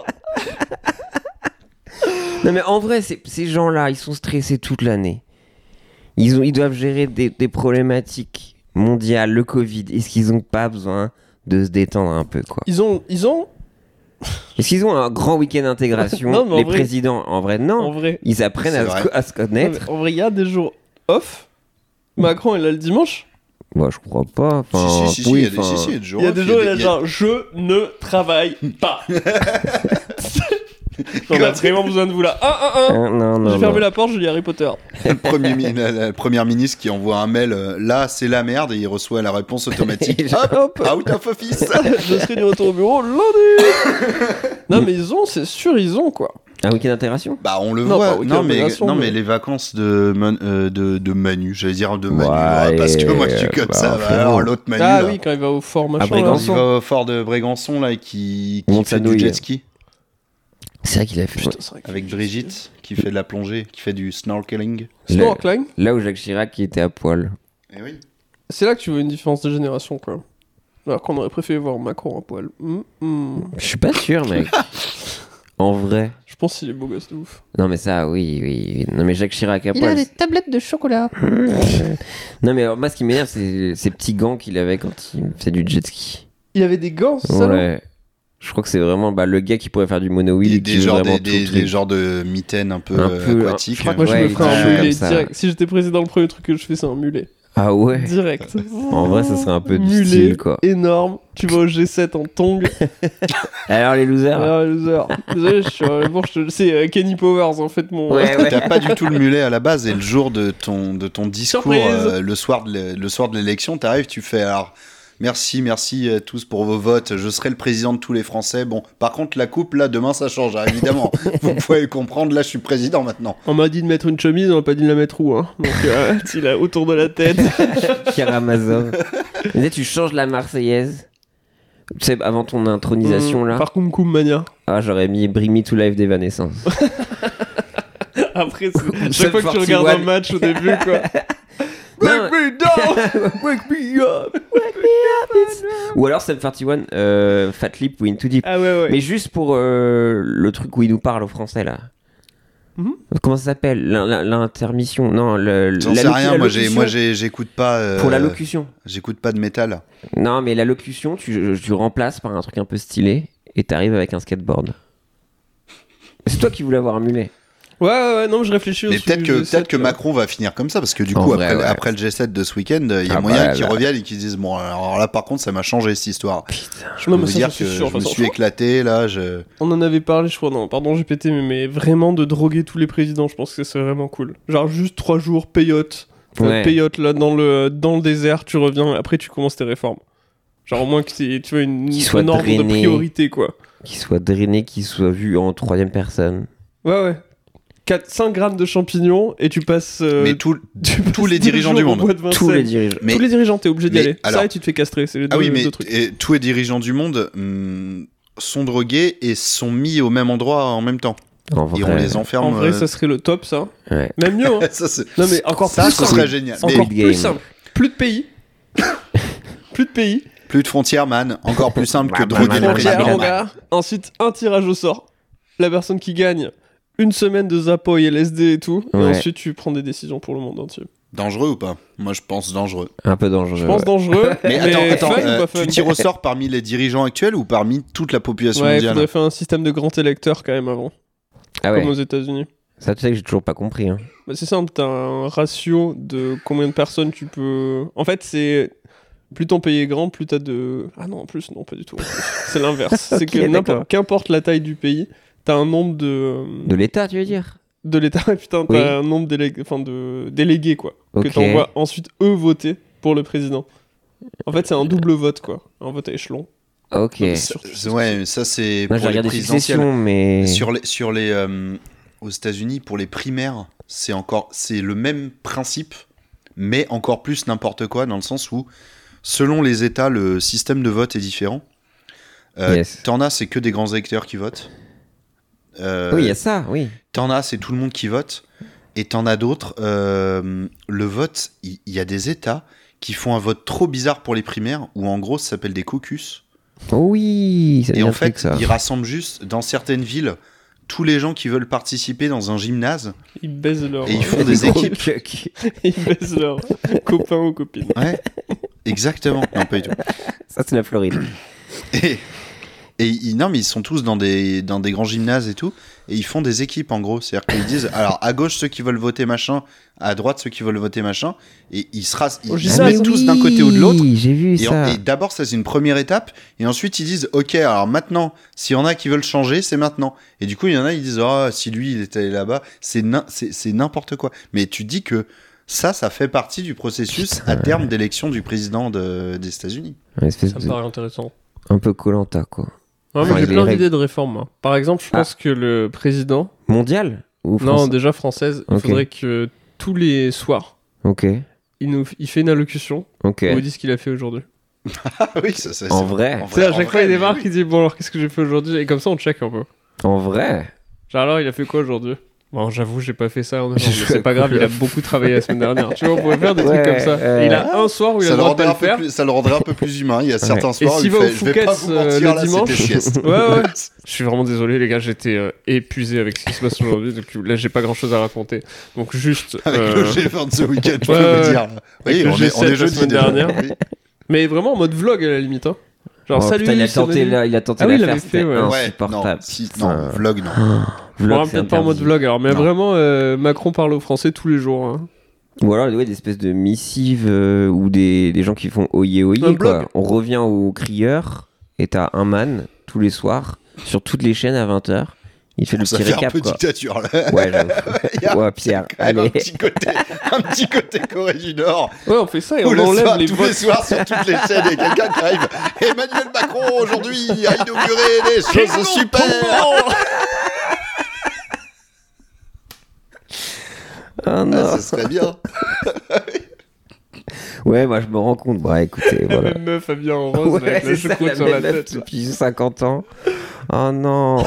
Non mais en vrai, ces gens-là, ils sont stressés toute l'année. Ils doivent gérer des problématiques mondiales, le Covid. Est-ce qu'ils n'ont pas besoin de se détendre un peu, quoi? Ils ont... Est-ce qu'ils ont un grand week-end d'intégration? Non, les présidents, en vrai, non. En vrai, ils apprennent à se connaître. En vrai, il y a des jours off. Macron, il a le dimanche. Bah, je crois pas. Enfin, si, il y a des jours. Il y a des jours, il a genre, je ne travaille pas. On a vraiment besoin de vous là. Non, j'ai fermé la porte, je lis Harry Potter. La première ministre qui envoie un mail, là c'est la merde, et il reçoit la réponse automatique. Hop, out of office. Je serai du retour au bureau lundi. Non mais c'est sûr, ils ont quoi. Un week-end d'intégration? Bah on le voit. Non mais les vacances de Manu, j'allais dire de Manu, parce que moi je suis comme ça. Alors l'autre Manu. Ah oui, quand il va au fort machin. Quand il va au fort de Brégançon là, qui fait du jet ski. C'est vrai qu'il a fait. Putain, avec Brigitte qui fait de la plongée, qui fait du snorkeling. Snorkeling. Là où Jacques Chirac qui était à poil. Eh oui. C'est là que tu vois une différence de génération quoi. Alors qu'on aurait préféré voir Macron à poil. Je suis pas sûr mec. En vrai. Je pense qu'il est beau gosse de ouf. Non mais ça oui. Non mais Jacques Chirac à poil. Il a des tablettes de chocolat. Non mais moi ce qui m'énerve c'est ces petits gants qu'il avait quand il faisait du jet ski. Il avait des gants, c'est ça? Ouais. Je crois que c'est vraiment le gars qui pourrait faire du monowheel. Des genres de mitaines un peu aquatiques. Je crois que moi je me ferais un mulet direct. Si j'étais président, le premier truc que je fais c'est un mulet. Ah ouais. Direct. En vrai ça serait un peu du mulet style quoi. Énorme. Tu vas au G7 en tongs. Alors les losers. Désolé, je suis bon, je te le sais, Kenny Powers en fait mon. Ouais. T'as pas du tout le mulet à la base et le jour de ton discours, le soir de l'élection, t'arrives, tu fais alors. Merci à tous pour vos votes. Je serai le président de tous les Français. Bon, par contre, la coupe, là, demain, ça change, hein, évidemment. Vous pouvez le comprendre, là, je suis président maintenant. On m'a dit de mettre une chemise, on m'a pas dit de la mettre où, hein. Donc, il a autour de la tête. Karamazov. Mais tu changes la Marseillaise. Tu sais, avant ton intronisation, là. Par Koum Mania. Ah, j'aurais mis Bring Me to Life d'Evanescence. Après, chaque fois que tu regardes un match au début, quoi. Wake me down! Wake me up! Wake me up! Ou alors Sum 41, Fat Lip ou In Too Deep. Ah ouais. Mais juste pour le truc où il nous parle au français là. Comment ça s'appelle? L'intermission? Non, j'en sais rien, moi j'écoute pas. Pour la locution. J'écoute pas de métal. Non, mais la locution, tu remplaces par un truc un peu stylé et t'arrives avec un skateboard. C'est toi qui voulais avoir un mulet. Ouais, non, je réfléchis aussi. Mais peut-être que Macron va finir comme ça, parce que du coup, après le G7 de ce week-end, il y a moyen qu'ils reviennent et qu'ils disent bon, alors là, par contre, ça m'a changé cette histoire. Putain. Je peux vous dire que je me suis éclaté, là. On en avait parlé, je crois, non, pardon, j'ai pété, mais vraiment de droguer tous les présidents, je pense que c'est vraiment cool. Genre juste 3 jours, payote. Payote, là, dans le désert, tu reviens, après tu commences tes réformes. Genre au moins que tu vois une soit un ordre de drainé. priorité, quoi. Qu'il soit drainé, qu'il soit vu en troisième personne. Ouais. 5 grammes de champignons et tu passes. Mais tous les dirigeants du monde. Tous les dirigeants. Tous les dirigeants, t'es obligé d'y aller. Alors, ça et tu te fais castrer. C'est les deux, ah oui, mais deux trucs. tous les dirigeants du monde sont drogués et sont mis au même endroit en même temps. En vrai, et on les enferme. En vrai, ça serait le top, ça. Ouais. Même mieux. Hein. Non, mais encore ça, plus ce simple. serait génial. Encore Mais- plus simple. Plus de pays. Plus de pays. Plus de frontières, man. Encore plus simple que droguer le Frontières, président. mon gars. Ensuite, un tirage au sort. La personne qui gagne une semaine de Zapoy, LSD et tout. Et Ouais. ensuite, tu prends des décisions pour le monde entier. Dangereux ou pas? Moi, je pense dangereux. Un peu dangereux. Je pense dangereux. Mais attends, fun ou pas fun tu tires au sort parmi les dirigeants actuels ou parmi toute la population Ouais, il mondiale? faudrait faire un système de grands électeurs quand même avant. Ah ouais. Comme aux États-Unis. Ça, tu sais que j'ai toujours pas compris. Hein. Bah, c'est simple, t'as un ratio de combien de personnes tu peux. En fait, c'est. Plus ton pays est grand, plus t'as de. Ah non, en plus, non, pas du tout. C'est l'inverse. C'est que d'accord. qu'importe la taille du pays, t'as un nombre de. De l'État, tu veux dire? De l'État, putain, Oui. t'as un nombre de délégués, quoi. Ok. Que t'envoies ensuite eux voter pour le président. En fait, c'est un double vote, quoi. Un vote à échelon. Ok. Ouais, mais ça c'est Moi, pour j'ai les regardé présidentielles. Succession, mais. Sur les aux États-Unis pour les primaires, c'est le même principe, mais encore plus n'importe quoi dans le sens où selon les États, le système de vote est différent. Yes. T'en as, c'est que des grands électeurs qui votent. Oui, il y a ça, oui. T'en as, c'est tout le monde qui vote. Et t'en as d'autres, le vote, il y a des États qui font un vote trop bizarre pour les primaires, où en gros, ça s'appelle des caucus. Oh oui, ça Et vient en un truc, fait, ça. ils rassemblent juste, dans certaines villes, tous les gens qui veulent participer dans un gymnase. Ils baisent leur. Et ils font des Gros équipes. cuck. Ils baisent leurs copains ou copines. Ouais, exactement. Non, pas du tout. Ça, c'est la Floride. Non, mais ils sont tous dans des grands gymnases et tout, et ils font des équipes en gros. C'est-à-dire qu'ils disent, alors à gauche ceux qui veulent voter machin, à droite ceux qui veulent voter machin, et ils se mettent tous d'un côté ou de l'autre. Oui, j'ai vu ça. Et d'abord, ça c'est une première étape, et ensuite ils disent, ok, alors maintenant, s'il y en a qui veulent changer, c'est maintenant. Et du coup, il y en a, ils disent, oh, si lui il est allé là-bas, c'est n'importe quoi. Mais tu dis que ça fait partie du processus à terme d'élection du président des États-Unis. Une espèce Ça me de- paraît intéressant. Un peu Koh-Lanta, quoi. Ouais, Enfin, mais j'ai les plein règles. d'idées de réforme, moi. Par exemple, je pense que le président. Mondial ou Non, français? déjà française. Il Ok. faudrait que tous les soirs, Ok, il fait une allocution ok. où il dit ce qu'il a fait aujourd'hui. Ah oui, ça En vrai. Tu sais, à en chaque fois, vrai, il démarque, mais il dit bon, alors qu'est-ce que j'ai fait aujourd'hui? Et comme ça, on check un peu. En vrai. Genre, alors, il a fait quoi aujourd'hui? Bon, j'avoue, j'ai pas fait ça. Mais J'ai c'est joué pas à grave, Call il a of. beaucoup travaillé la semaine dernière. Tu vois, on pourrait faire des Ouais, trucs comme ça. Et il a un soir où il a ça le droit de pas le faire. ça le rendrait un peu plus humain. Il y a certains Et soirs où s'il il va au fait, je vais pas Fouquet's, vous mentir, le là, dimanche. c'était sieste. Ouais. Je suis vraiment désolé, les gars, j'étais épuisé avec ce qui se passe aujourd'hui. Donc là, j'ai pas grand chose à raconter. Donc, juste. Avec le G20 de ce week-end, je peux Ouais, vous dire. Oui, le on G7 est la jeudi semaine déjà. dernière. Oui. Mais vraiment en mode vlog à la limite. Hein. Genre, Oh, salut, putain, il a c'est tenté, Manu. il a tenté Ah oui, il l'affaire, l'avait fait, c'était ouais. insupportable. Non, vlog, non. On Vlog, va c'est peut-être pas en mode interdit. vlog alors, mais Non. vraiment, Macron parle au français tous les jours. Hein. Ou alors des espèces de missives ou des gens qui font oyé Un oyé, quoi. blog. On revient au crieur et t'as un man tous les soirs sur toutes les chaînes à 20h. Il fait le Ça petit fait un récap, peu quoi. dictature, là. Ouais, j'avoue. Il y a Ouais, Pierre, quand même allez. un petit côté Corée du Nord. Ouais, on fait ça et Où on le enlève soir, les tous votes. les soirs, sur toutes les chaînes, il y a quelqu'un qui arrive. Emmanuel Macron, aujourd'hui, a inauguré des choses super. Ah non. Ah, ça serait bien. Ouais, moi je me rends compte. Bah écoutez, La voilà. même meuf habillée en rose Ouais, avec la c'est ça, choucroute la sur la même meuf tête. là. depuis 50 ans. Oh non.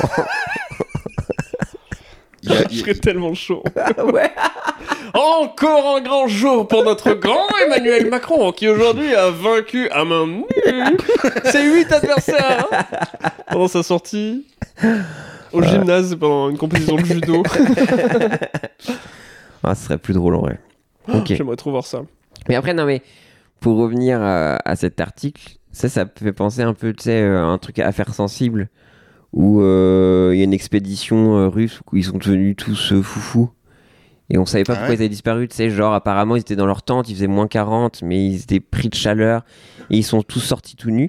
Je serais tellement chaud. Ouais. Encore un grand jour pour notre grand Emmanuel Macron qui aujourd'hui a vaincu à main nue ses 8 adversaires pendant sa sortie au gymnase pendant une compétition de judo. Ah, ce serait plus drôle en vrai. Ok. J'aimerais trop voir ça. Mais après, non, mais pour revenir à cet article, ça me fait penser un peu, tu sais, à un truc à affaire sensible où il y a une expédition russe où ils sont devenus tous foufous. Et on savait pas pourquoi ils avaient disparu, tu sais, genre apparemment ils étaient dans leur tente, il faisait -40, mais ils étaient pris de chaleur et ils sont tous sortis tout nus.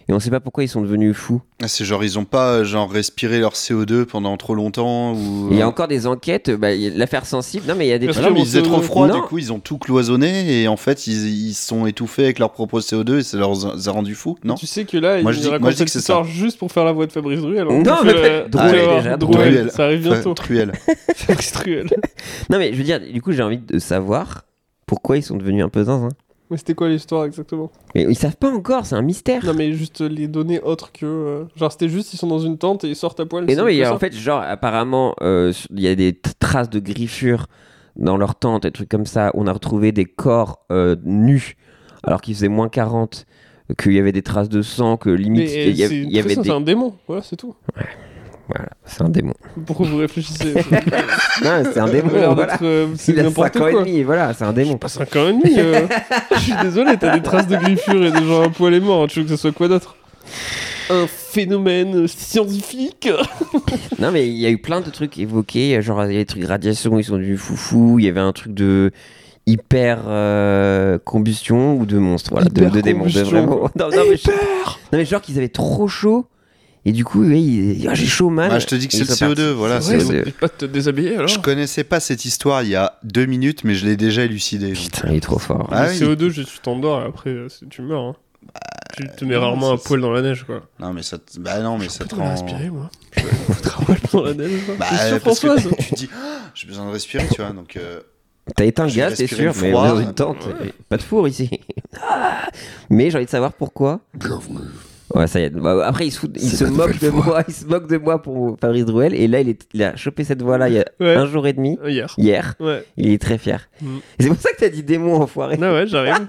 et on sait pas pourquoi ils sont devenus fous. Ah, c'est genre ils ont pas respiré leur CO2 pendant trop longtemps ou. Il y a encore des enquêtes, l'affaire sensible. Non mais il y a des trucs. Mais ils faisaient trop froid, du coup ils ont tout cloisonné et en fait ils sont étouffés avec leur propre CO2 et ça leur a rendu fous. Non. Tu sais que là ils racontent cette histoire juste pour faire la voix de Fabrice Druel. Non mais Druel, ça arrive bientôt. Truel. Fabrice Druel. Non mais je veux dire, du coup j'ai envie de savoir pourquoi ils sont devenus un peu zinzin. Mais c'était quoi l'histoire exactement? Mais ils savent pas encore, c'est un mystère. Non mais juste les données autres que... Genre c'était juste ils sont dans une tente et ils sortent à poil. Mais non mais en fait genre apparemment il y a des traces de griffures dans leur tente, des trucs comme ça. On a retrouvé des corps nus alors qu'il faisait moins 40, qu'il y avait des traces de sang, que limite il y avait c'est un démon, voilà c'est tout. Ouais. Voilà, c'est un démon. Pourquoi vous réfléchissez? Non, c'est un démon. Voilà. Il a 5 ans et demi, voilà, c'est un démon. Pas 5 ans et demi. Je suis désolé, t'as des traces de griffures et des gens à poil et morts. Tu veux que ce soit quoi d'autre? Un phénomène scientifique? Non, mais il y a eu plein de trucs évoqués. Genre, il y a des trucs radiation, ils sont devenus foufou. Il y avait un truc de hyper combustion ou de monstre. Voilà, de démons. De vraiment... non, mais genre qu'ils avaient trop chaud. Et du coup, j'ai chaud mal. Bah, je te dis que c'est le CO2, voilà. C'est pas de te déshabiller alors. Je connaissais pas cette histoire il y a 2 minutes, mais je l'ai déjà élucidée. Putain, il est trop fort. Le CO2, tu t'endors et après tu meurs. Hein. Tu te mets rarement un poil dans la neige, quoi. Non, mais ça te rend. Respirer, moi. Je vais foutre un poil dans la neige. C'est sûr, Françoise. Tu dis, j'ai besoin de respirer, tu vois. Donc. T'as éteint le gaz, t'es sûr, mais dans une tente, pas de four ici. Mais j'ai envie de savoir pourquoi. Bienvenue. Ouais, ça y est. Bah, après, il se moque de moi. Il se moque de moi pour Fabrice Druel. Et là, il a chopé cette voix-là il y a 1 jour et demi. Hier. Ouais. Il est très fier. Et c'est pour ça que t'as dit démon, enfoiré. Ah ouais, j'arrive.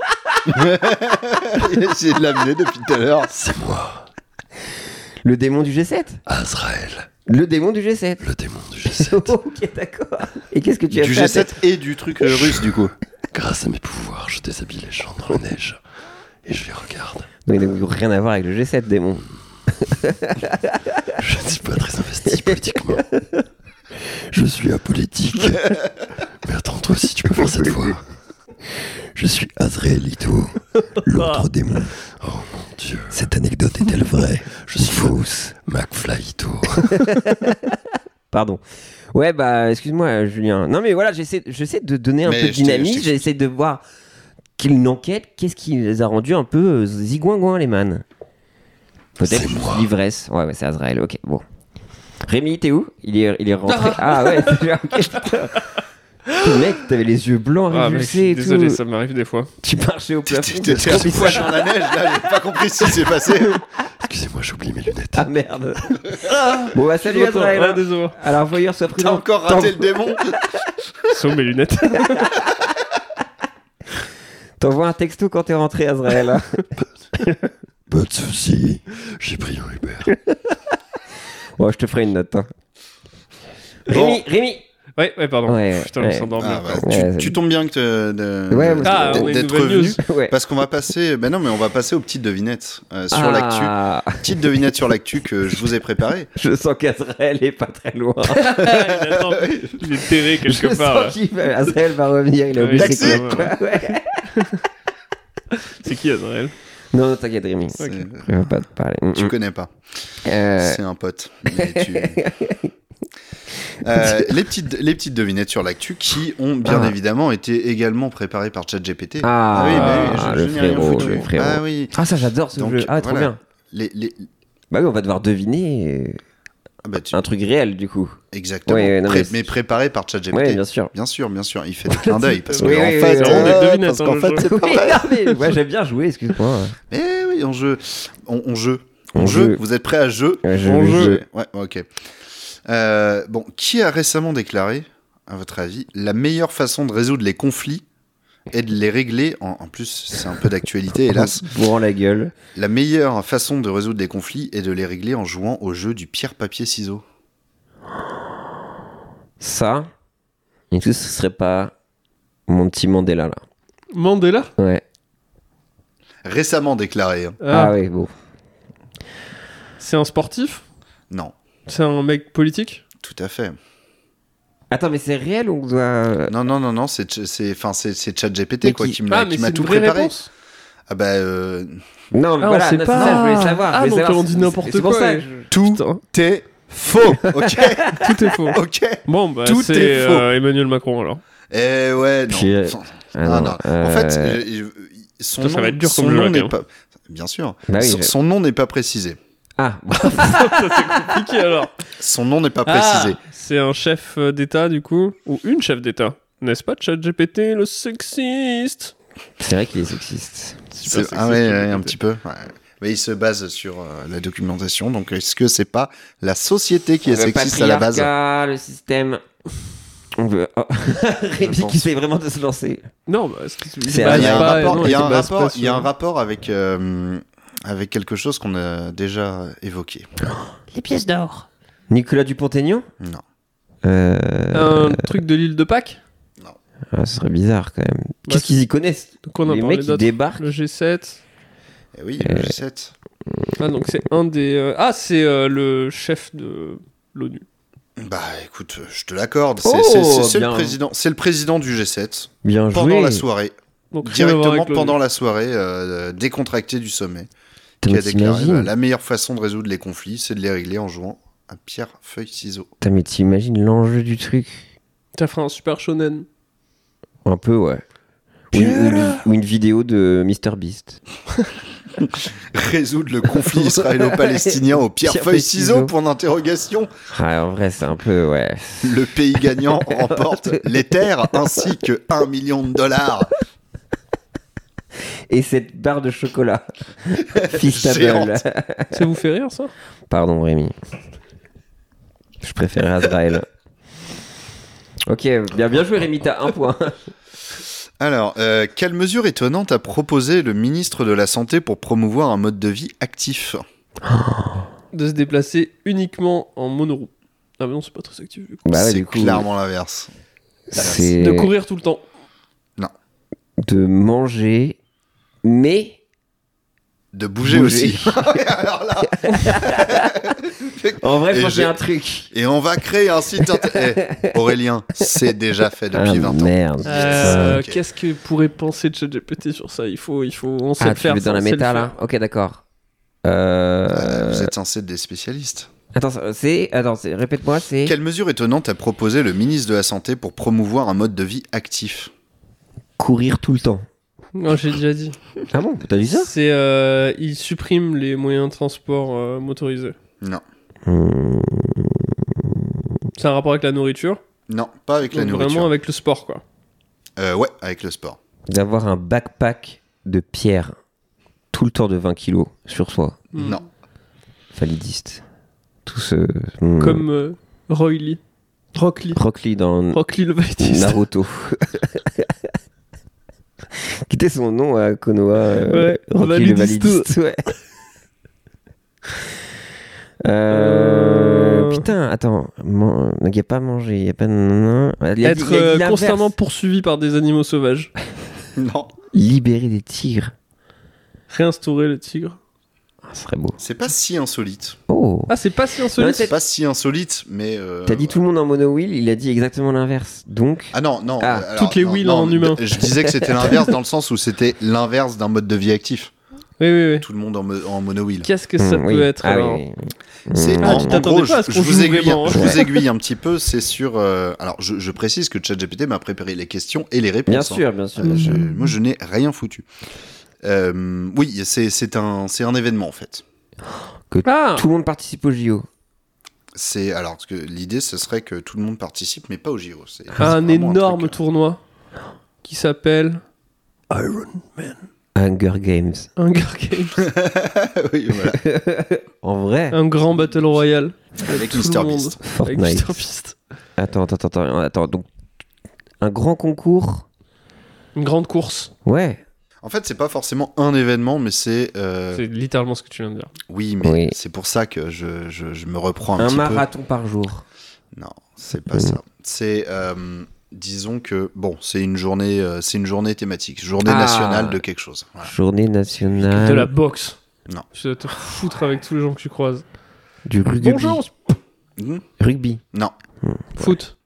Il a essayé de l'amener depuis tout à l'heure. C'est moi. Le démon du G7. Azrael. Le démon du G7. Le démon du G7. Ok, d'accord. Et qu'est-ce que tu as fait? Du G7 et du truc russe, du coup. Grâce à mes pouvoirs, je déshabille les gens dans la neige. Et je les regarde. Donc il n'a rien à voir avec le G7, démon. Je ne suis pas très investi politiquement. Je suis apolitique. Mais attends, toi aussi tu peux faire cette voix. Je suis Azraelito, l'autre démon. Oh mon Dieu. Cette anecdote est-elle vraie? Je suis fausse. McFlyito. Pardon. Ouais, bah, excuse-moi, Julien. Non, mais voilà, j'essaie de donner un peu de dynamisme. J'essaie de voir une enquête. Qu'est-ce qui les a rendus un peu zigouingouin, les man? Peut-être l'ivresse. Ouais, c'est Azrael, ok, bon. Rémi, t'es où? Il est rentré. Ah ouais, ok. Mec, t'avais les yeux blancs révulsés et tout. Désolé, ça m'arrive des fois. Tu marchais au plafond. T'étais assis dans la neige, là, j'ai pas compris ce qui s'est passé. Excusez-moi, j'ai oublié mes lunettes. Ah merde. Bon bah salut Azrael. Ah, désolé. Alors voyeur, sois prudent. T'as encore raté le démon. Sauf mes lunettes. T'envoies un texto quand t'es rentré, Azrael. Pas de soucis, j'ai pris un Uber. Bon, je te ferai une note. Hein. Bon. Rémi. Ouais, pardon. Putain, on s'endort bien. Tu tombes bien que d'être revenu. Parce qu'on va passer. Ben non, mais on va passer aux petites devinettes sur l'actu. Petites devinettes sur l'actu que je vous ai préparées. Je sens qu'Azrael est pas très loin. Il est terré quelque part. Azrael va revenir. Il a oublié c'est quoi. C'est qui Azrael? Non, t'inquiète, Rémi. Je vais pas te parler. Tu connais pas. C'est un pote. Les petites devinettes sur l'actu qui ont bien évidemment été également préparées par ChatGPT. Le frérot. Ah oui. Ah ça j'adore ce jeu. Ah trop bien. Bah oui, on va devoir deviner un truc réel du coup. Exactement. Mais préparé par ChatGPT. Oui, bien sûr. Bien sûr. Il fait des clins d'œil parce qu'en fait, c'est pas vrai. Ouais, j'aime bien jouer, excuse-moi. Eh oui, on joue. Vous êtes prêts à jeu? On jeu. Ouais, ok. Qui a récemment déclaré, à votre avis, la meilleure façon de résoudre les conflits est de les régler, en plus c'est un peu d'actualité hélas, bourrant la gueule. La meilleure façon de résoudre des conflits est de les régler en jouant au jeu du pierre-papier-ciseaux. Ça, et tout ce serait pas mon petit Mandela là. Mandela? Ouais. Récemment déclaré. Hein. Ah oui, bon. C'est un sportif? Non. C'est un mec politique? Tout à fait. Attends, mais c'est réel ou on doit... Non, c'est ChatGPT quoi, qui m'a tout préparé. Réponse Ah bah... Non, mais voilà, on sait c'est pas. ça, je voulais savoir. Ah, je voulais donc savoir on dit n'importe c'est quoi. pour ça et- que Tout est faux, ok. Tout est faux. Ok. Bon, bah, Tout c'est est faux. Emmanuel Macron alors. Eh ouais, non. Puis, Enfin, ah non. En fait, son Putain, ça nom, va être dur son comme nom jeu, n'est quand pas... Bien sûr. Bah oui, Son nom n'est pas précisé. Ah, Ça c'est compliqué alors. Son nom n'est pas précisé. Ah, c'est un chef d'État du coup, ou une chef d'État, n'est-ce pas, ChatGPT, le sexiste. c'est vrai qu'il est sexiste. Super sexiste, Ah ouais, ChatGPT. un petit peu. Ouais. Mais il se base sur la documentation. Donc, est-ce que c'est pas la société qui est Le sexiste à la base? patriarcat, le système. On veut. Oh. Rémi qui essaie vraiment de se lancer. Non, bah, C'est Ah, un- il y a un pas- rapport. non, Il y a se un base pas rapport. Il y a sur- un rapport avec avec quelque chose qu'on a déjà évoqué. Les pièces d'or. Nicolas Dupont-Aignan Non. Un truc de l'île de Pâques. Ah, ce serait bizarre quand même. Qu'est-ce qu'ils y connaissent? Donc on a Les parlé mecs qui d'autres. débarquent. Le G7. Eh oui, le G7. Ah, donc c'est un des. Ah, c'est le chef de l'ONU. Bah, écoute, je te l'accorde. Oh, C'est bien. le président. C'est le président du G7 Bien pendant joué. la soirée. Donc, rien à voir Directement avec l'ONU. pendant la soirée décontracté du sommet, Putain, qui mais a déclaré t'imagines la meilleure façon de résoudre les conflits, c'est de les régler en jouant à pierre, feuille, ciseaux. Putain, mais t'imagines l'enjeu du truc? Ça ferait un super shonen. Un peu, ouais. Ou une vidéo de MrBeast. Résoudre le conflit israélo-palestinien au pierre, feuille, ciseaux, point d'interrogation. Ah, en vrai, c'est un peu, ouais. Le pays gagnant remporte les terres ainsi que $1 million. Et cette barre de chocolat. Fistable. Géante. Ça vous fait rire, ça? Pardon, Rémi. Je préférais Azrael. Ok, bien joué, Rémi, t'as un point. Alors, quelle mesure étonnante a proposé le ministre de la Santé pour promouvoir un mode de vie actif? De se déplacer uniquement en monoroue. Ah, mais non, c'est pas très actif du coup. Bah ouais, C'est du coup, clairement l'inverse. c'est De courir tout le temps. de manger, mais De bouger aussi. Alors là, en vrai, Et faut j'ai- faire un truc. et on va créer un site Aurélien, c'est déjà fait depuis 20 ans. Merde. putain. Ok. Qu'est-ce que pourrait penser ChatGPT sur ça? On sait Ah, le tu faire. veux dans ça, la on sait le méta, faire. là? Ok, d'accord. Vous êtes censé être des spécialistes. Attends, répète-moi, c'est... Quelle mesure étonnante a proposé le ministre de la Santé pour promouvoir un mode de vie actif? Courir tout le temps. Non, j'ai déjà dit. Ah bon, t'as dit ça? C'est il supprime les moyens de transport motorisés. Non. C'est un rapport avec la nourriture. Non, pas avec la Donc nourriture. vraiment avec le sport, quoi. Ouais, avec le sport. D'avoir un backpack de pierre tout le temps de 20 kilos sur soi. Non. Validiste. Tout ce... Comme Rock Lee Rock Lee dans Rock Lee le validiste. Naruto. Qui était son nom à Konoha Ouais, Rock Lee le validiste. validiste. Ouais. Putain, attends. Donc il n'y a pas manger, il n'y a pas... Être constamment poursuivi par des animaux sauvages. Non. Libérer des tigres. Réinstaurer le tigre. Ah, ce serait beau. C'est pas si insolite. Oh. Ah, c'est pas si Ouais, insolite. C'est pas si insolite, mais... T'as dit tout le monde en mono-wheel, il a dit exactement l'inverse. Donc... Ah non, non. Ah, alors, toutes les non, wheels non, en humain. Je disais que c'était l'inverse dans le sens où c'était l'inverse d'un mode de vie actif. Oui. Tout le monde en mono-wheel. Qu'est-ce que ça oui. peut être Ah alors oui. C'est Ah, en, tu en t'attendais gros, pas à ce je qu'on vous joue aiguille, vraiment, hein. je vous aiguille un petit peu. C'est sur. Alors, je précise que ChatGPT m'a préparé les questions et les réponses. Bien hein. sûr, bien sûr. Moi, je n'ai rien foutu. Oui, c'est un événement en fait. Ah, Tout le monde participe au JO. C'est alors parce que l'idée, ce serait que tout le monde participe, mais pas au JO. C'est un vraiment énorme truc, tournoi qui s'appelle Iron Man. Hunger Games. Hunger Games. oui, voilà. En vrai. Un grand battle royale. Avec tout le Mr. monde. Beast. Avec Fortnite. Mr. Beast. Attends. Donc, un grand concours. Une grande course. Ouais. En fait, c'est pas forcément un événement, mais c'est. C'est littéralement ce que tu viens de dire. Oui, mais Oui. c'est pour ça que je me reprends un Un petit peu. marathon par jour. Non, c'est pas ça. C'est, disons que, bon, c'est une journée thématique, journée Ah. nationale de quelque chose. Voilà. Journée nationale. De la boxe. Non. Tu dois te foutre avec tous les gens que tu croises. Du rugby. Bonjour. Mhm. Rugby. Non, Foot.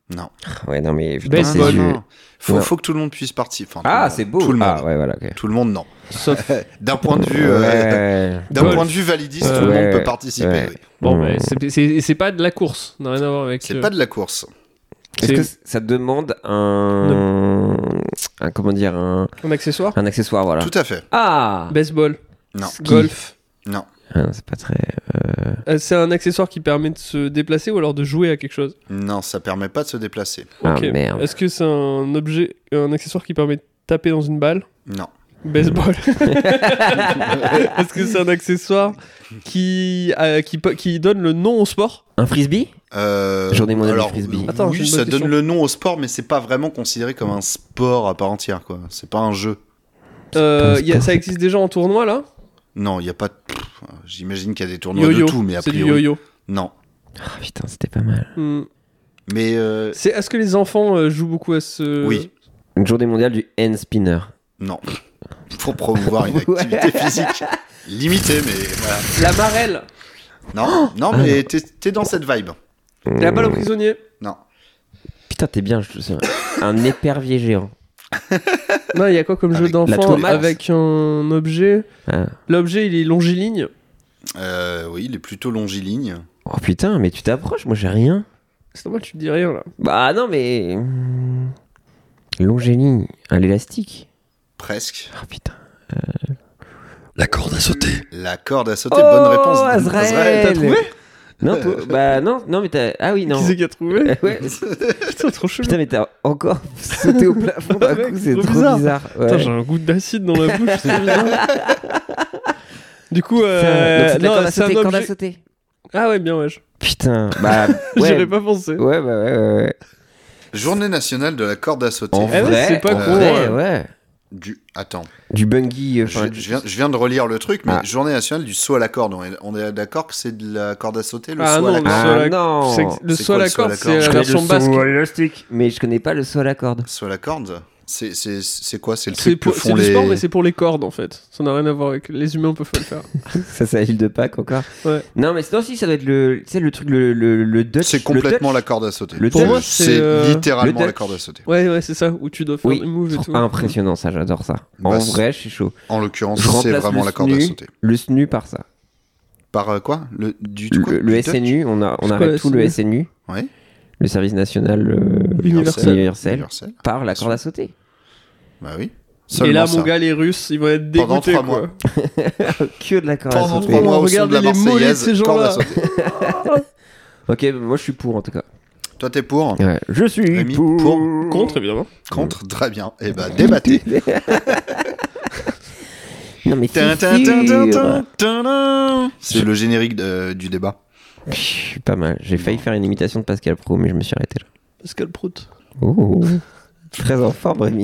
Non. Ouais, non, mais... Baseball. Faut que tout le monde puisse participer. Enfin, c'est beau. Tout le monde. Ah, ouais, voilà, ok. Tout le monde, non. Sauf... D'un point de vue, point de vue validiste, tout le monde peut participer. Ouais. Oui. Bon, mais c'est pas de la course. Ça n'a rien à voir avec... C'est pas de la course. Est-ce que ça demande un comment dire, un accessoire? Un accessoire, voilà. Tout à fait. Ah! Baseball. Non. Golf. Non. Ah, c'est pas très... C'est un accessoire qui permet de se déplacer ou alors de jouer à quelque chose? Non, ça permet pas de se déplacer. Ah, Ok. merde. Est-ce que c'est un accessoire qui permet de taper dans une balle? Non. Baseball. Est-ce que c'est un accessoire qui donne le nom au sport? Un frisbee? Journée mondiale du alors, frisbee. Attends, j'ai oui, une ça bonne donne question. le nom au sport, mais c'est pas vraiment considéré comme un sport à part entière, quoi. C'est pas un jeu. Ça existe déjà en tournoi là? Non, il y a pas. J'imagine qu'il y a des tournois Yo-yo. de tout, mais a C'est du priori. yo-yo. Non. Ah putain, c'était pas mal. Mais Est-ce que les enfants jouent beaucoup à ce... oui. Une journée mondiale du hand spinner. Non. Pour promouvoir une activité physique limitée, mais voilà. La marelle. Non, mais t'es dans cette vibe. La balle au prisonnier. Non. Putain, t'es bien, je te sais. Un épervier géant. Non, il y a quoi comme jeu Avec la d'enfant tomate. avec un objet? Ah. L'objet, il est longiligne. Oui, il est plutôt longiligne. Oh putain, mais tu t'approches, moi j'ai rien. C'est normal, tu te dis rien là. Bah non, mais... Longiligne, à l'élastique. Presque. Oh putain. La corde à sauter. La corde à sauter, bonne réponse. Azrael. T'as trouvé? Non, bah non, mais t'as... Ah oui, non. Qui c'est qui a trouvé? Ouais. Putain, trop chelou. Putain, mais t'as encore sauté au plafond d'un Mec, coup, c'est trop trop bizarre. bizarre. Ouais. Putain, j'ai un goût d'acide dans la bouche, c'est bizarre. Du coup, Donc c'est de la non, corde à c'est un sauter, corde à objet... sauter. Ah ouais, bien, wesh. Putain, bah... J'aurais pas pensé. Ouais. Journée nationale de la corde à sauter. En Eh ouais, vrai, c'est pas en con, vrai, ouais. ouais. Attends. Du bungee, Je enfin... viens de relire le truc, mais Ah. journée nationale du saut à la corde. On est d'accord que c'est de la corde à sauter, le Ah saut non, à la le corde saut à la- non. Le C'est saut à quoi la le saut à corde, la c'est corde la Je connais version le basque. saut élastique, mais je connais pas le saut à la corde. Saut à la corde c'est quoi? C'est le C'est truc que c'est font du les... sport, mais c'est pour les cordes en fait. Ça n'a rien à voir avec les humains, peuvent pas le faire. Ça, c'est à l'île de Pâques encore. Ouais. Non, mais sinon, si, ça doit être le... Tu sais, le truc, le Dutch. C'est complètement la corde à sauter. Le Pour Dutch. moi, c'est c'est, littéralement le la Dutch. corde à sauter. Ouais, c'est ça, où tu dois faire Oui, des moves et tout. impressionnant, ça, j'adore ça. En Bah, vrai, je suis chaud. En l'occurrence, Je c'est remplace vraiment le la corde à SNU, sauter. Le SNU par ça. Par quoi? Le Le SNU, on quoi, arrête le tout le SNU? SNU, Ouais. le service national Universel. Universel. par la corde à sauter. Bah oui. Et là, Seulement mon ça. gars, les Russes, ils vont être Pendant dégoûtés, 3 quoi. mois. Que de la corde à Pendant sauter. 3 mois au son Regardez de la les mollets de Marseillaise, ces corde à gens-là. sauter. Ok, moi je suis pour en tout cas. Toi, t'es pour? Ouais, je suis Rémi, pour. Contre, évidemment. Contre? Très bien. Eh ben, débattez. Non mais c'est C'est le générique du débat. pas mal. J'ai failli faire une imitation de Pascal Pro, mais je me suis arrêté là. Pascal Prout. Oh, très en forme, Rémi.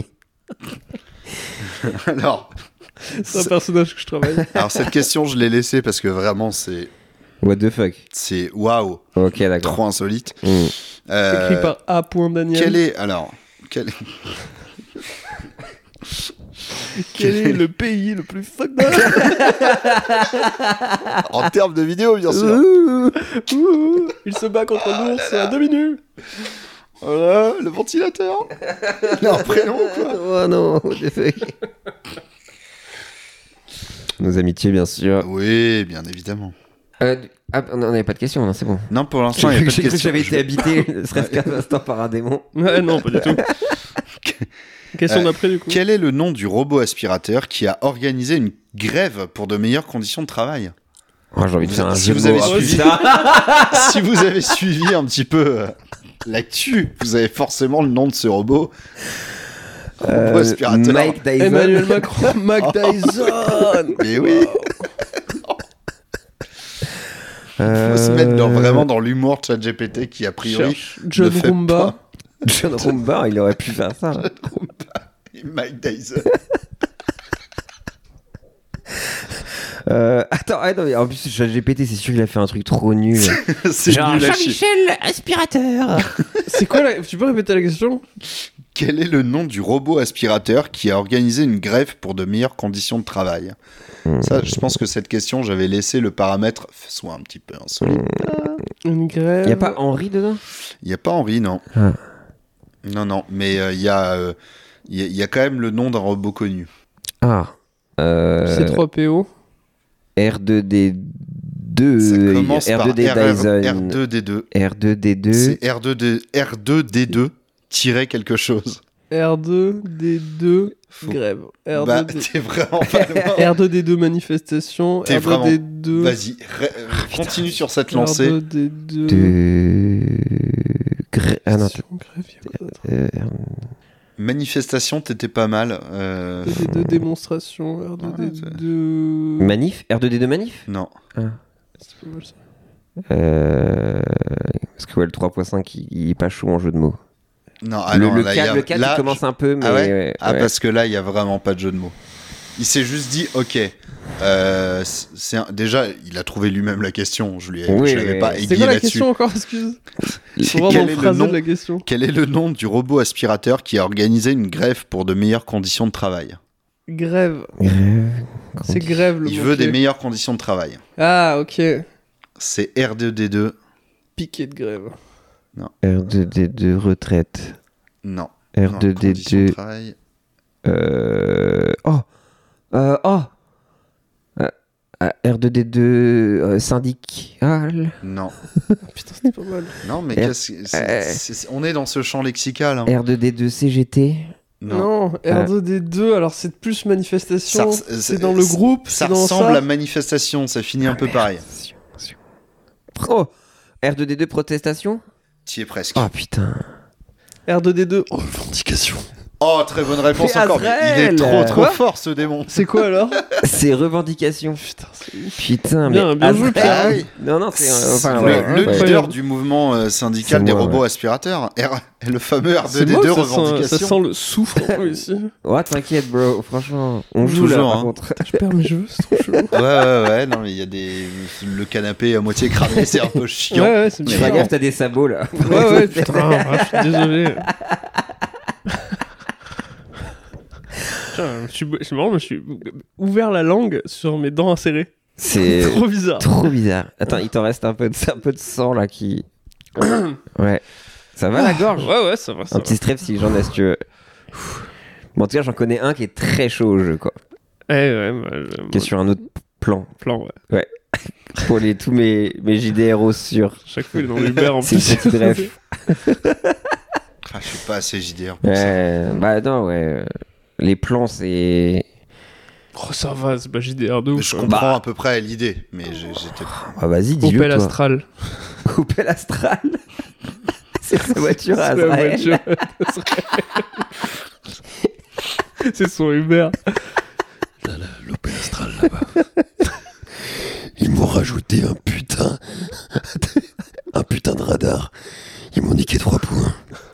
Alors, C'est un personnage que je travaille. cette question, je l'ai laissée parce que vraiment, c'est What the fuck. waouh, Ok, d'accord. trop insolite. Écrit par A. Daniel. Quel est le pays le plus fuck En termes de vidéo, bien sûr. Il se bat contre l'ours à 2 minutes. Voilà, le ventilateur. Il a un prénom, quoi. Oh non, what the fuck. Nos amitiés, bien sûr. Oui, bien évidemment. On n'avait pas de questions, non, c'est bon. Non, pour l'instant, il n'y a pas de J'ai cru que question. j'avais été habité, ne serait-ce qu'un instant, par un démon. Ouais, non, pas du tout. Question d'après, du coup. Quel est le nom du robot aspirateur qui a organisé une grève pour de meilleures conditions de travail? Oh, j'ai envie de faire un Si jeu vous de avez mots. suivi, si vous avez suivi un petit peu l'actu, vous avez forcément le nom de ce robot. Robot aspirateur. Mike Tyson. Emmanuel Macron. Mike Tyson. Mais oui. Faut se mettre vraiment dans l'humour de ChatGPT qui a priori Cherche John ne fait Roomba. pas. John Roomba, il aurait pu faire ça. Et Mike Tyson. Attends, non, mais en plus, ChatGPT, c'est sûr qu'il a fait un truc trop nul. C'est Genre, nul à chier. Jean-Michel aspirateur. C'est quoi la... Tu peux répéter la question? Quel est le nom du robot aspirateur qui a organisé une grève pour de meilleures conditions de travail? Ça, je pense que cette question, j'avais laissé le paramètre soit un petit peu insolite. Une grève. Il n'y a pas Henri dedans? Il n'y a pas Henri, non. Non, mais il y a quand même le nom d'un robot connu. Ah. C3PO. R2D2. Ça commence par R2D Dyson. R2D2. R2D2. C'est R2D2 tirer quelque chose. R2D2 grève. R2D... t'es vraiment pas loin. R2D2 manifestation. T'es R2D2... Vas-y, continue sur cette lancée. R2D2... Ah non, manifestation, t'étais pas mal. R2D2 démonstration. R2D2... Manif R2D2 manif Non. C'est pas mal ça. Parce que le 3.5 il est pas chaud en jeu de mots. Non, le 4 il commence un peu, mais... ouais. Parce que là, il y a vraiment pas de jeu de mots. Il s'est juste dit, ok, déjà, il a trouvé lui-même la question. Je l'avais pas aiguillé là-dessus. C'est quoi la question encore, excuse? Quel est le nom du robot aspirateur qui a organisé une grève pour de meilleures conditions de travail? Grève. C'est grève le Il veut des meilleures conditions de travail. Ah, ok. C'est R2D2. Piquet de grève. Non. R2D2 retraite. Non. R2D2... R2D2 syndical. Non. Putain, c'était pas mal. Non, mais on est dans ce champ lexical. Hein. R2D2 CGT. Non, R2D2, alors c'est plus manifestation. C'est dans le groupe. Ça ressemble à manifestation, ça finit un peu pareil. Oh, R2D2 protestation. T'y es presque. Oh putain. R2D2 revendication. Oh, très bonne réponse encore. Il est trop fort ce démon. C'est quoi alors? C'est revendication. Putain, mais bien joué, Pierre. Non, c'est le leader du mouvement syndical des robots aspirateurs. Le fameux R2D2 revendication. Ça sent le soufre ici. Ouais, t'inquiète, bro. Franchement, on joue là, par contre. Je perds mes cheveux, c'est trop chelou. Ouais. Non, mais il y a le canapé à moitié cramé, c'est un peu chiant. Ouais, c'est bien. Fais gaffe, t'as des sabots là. Ouais, putain, je suis désolé. C'est marrant, je me suis ouvert la langue sur mes dents insérées. C'est trop bizarre. Trop bizarre. Attends, il t'en reste un peu de sang là qui. Ouais. Ça va la gorge? Ouais, ça va. Un petit strep si j'en ai, si tu veux. Bon, en tout cas, j'en connais un qui est très chaud au jeu, quoi. Ouais. Qui est sur un autre plan. Ouais. Pour tous mes JDRO sur. Chaque fois, il est dans l'Uber en plus. C'est une petite ref. Je suis pas assez JDR pour ça. Bah non, ouais. Les plans, c'est... Oh, ça va, c'est pas JDR de ouf. Je comprends à peu près l'idée, mais j'étais... Ah, vas-y, dis-le, Opel Astral. Opel Astral. C'est sa voiture à Azrael. C'est son Uber. L'Opel Astral, là-bas. Ils m'ont rajouté un putain de radar. Ils m'ont niqué 3 points.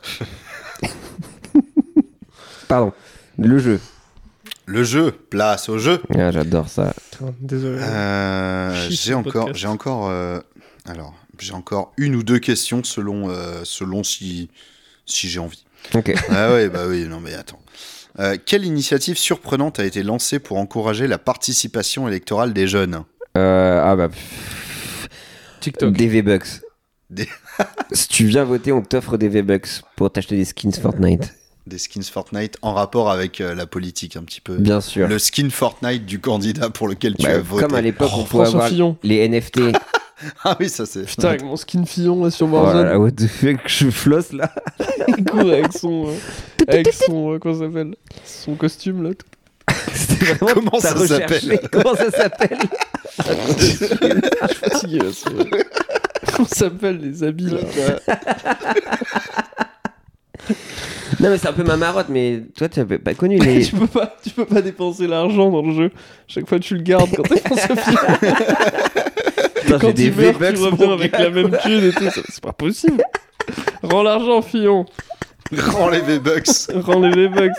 Pardon. Le jeu, place au jeu. Ah, j'adore ça. Désolé. J'ai encore une ou deux questions selon si j'ai envie. Ok. Oui, non mais attends. Quelle initiative surprenante a été lancée pour encourager la participation électorale des jeunes? TikTok. Des V-Bucks. Si tu viens voter, on t'offre des V-Bucks pour t'acheter des skins Fortnite. Des skins Fortnite en rapport avec la politique un petit peu. Bien sûr. Le skin Fortnite du candidat pour lequel tu as voté. Comme à l'époque, on pouvait avoir les NFT. Ah oui, ça c'est... Putain, avec mon skin Fillon là sur Warzone. Voilà, what the fuck, je flosse là. Il court avec son... comment ça s'appelle? Son costume là. Comment ça s'appelle? Comment ça s'appelle? Je suis fatigué là. Comment ça s'appelle les habits là? Non mais c'est un peu ma marotte, mais toi tu n'avais pas connu les... tu peux pas dépenser l'argent dans le jeu. Chaque fois tu le gardes quand t'es dans ce film. Quand tu meurs, tu reviens avec la même thune et tout. C'est pas possible. Rends l'argent, Fillon. Rends les V-Bucks. Rends les V-Bucks.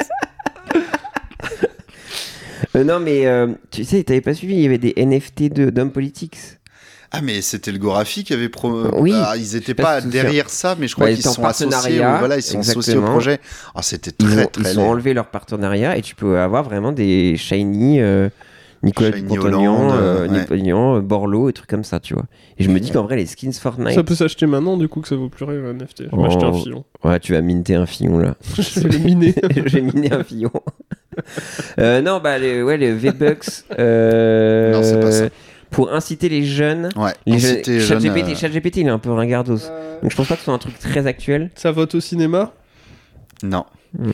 Non mais tu sais, t'avais pas suivi, il y avait des NFT d'hommes politiques. Ah mais c'était le Gorafi qui avait oui, ils étaient pas derrière ça, mais je crois qu'ils sont associés. Ils sont associés au projet. C'était très ils ont enlevé leur partenariat et tu peux avoir vraiment des shiny Nicolas Shiny Dupont-Aignan, Hollande, Dupont-Aignan, Borloo, et trucs comme ça, tu vois. Et je me dis qu'en vrai, les skins Fortnite... Ça peut s'acheter maintenant, du coup, que ça vaut plus rien, un NFT. Je vais m'acheter un fillon. Ouais, tu vas minter un fillon, là. Je vais le miner. J'ai miné un fillon. Non, bah, les V-Bucks... Non, c'est pas ça. Pour inciter les jeunes... Ouais, les inciter jeunes... les jeunes, ChatGPT, il est un peu ringardos. Donc je pense pas que ce soit un truc très actuel. Ça vote au cinéma? Non.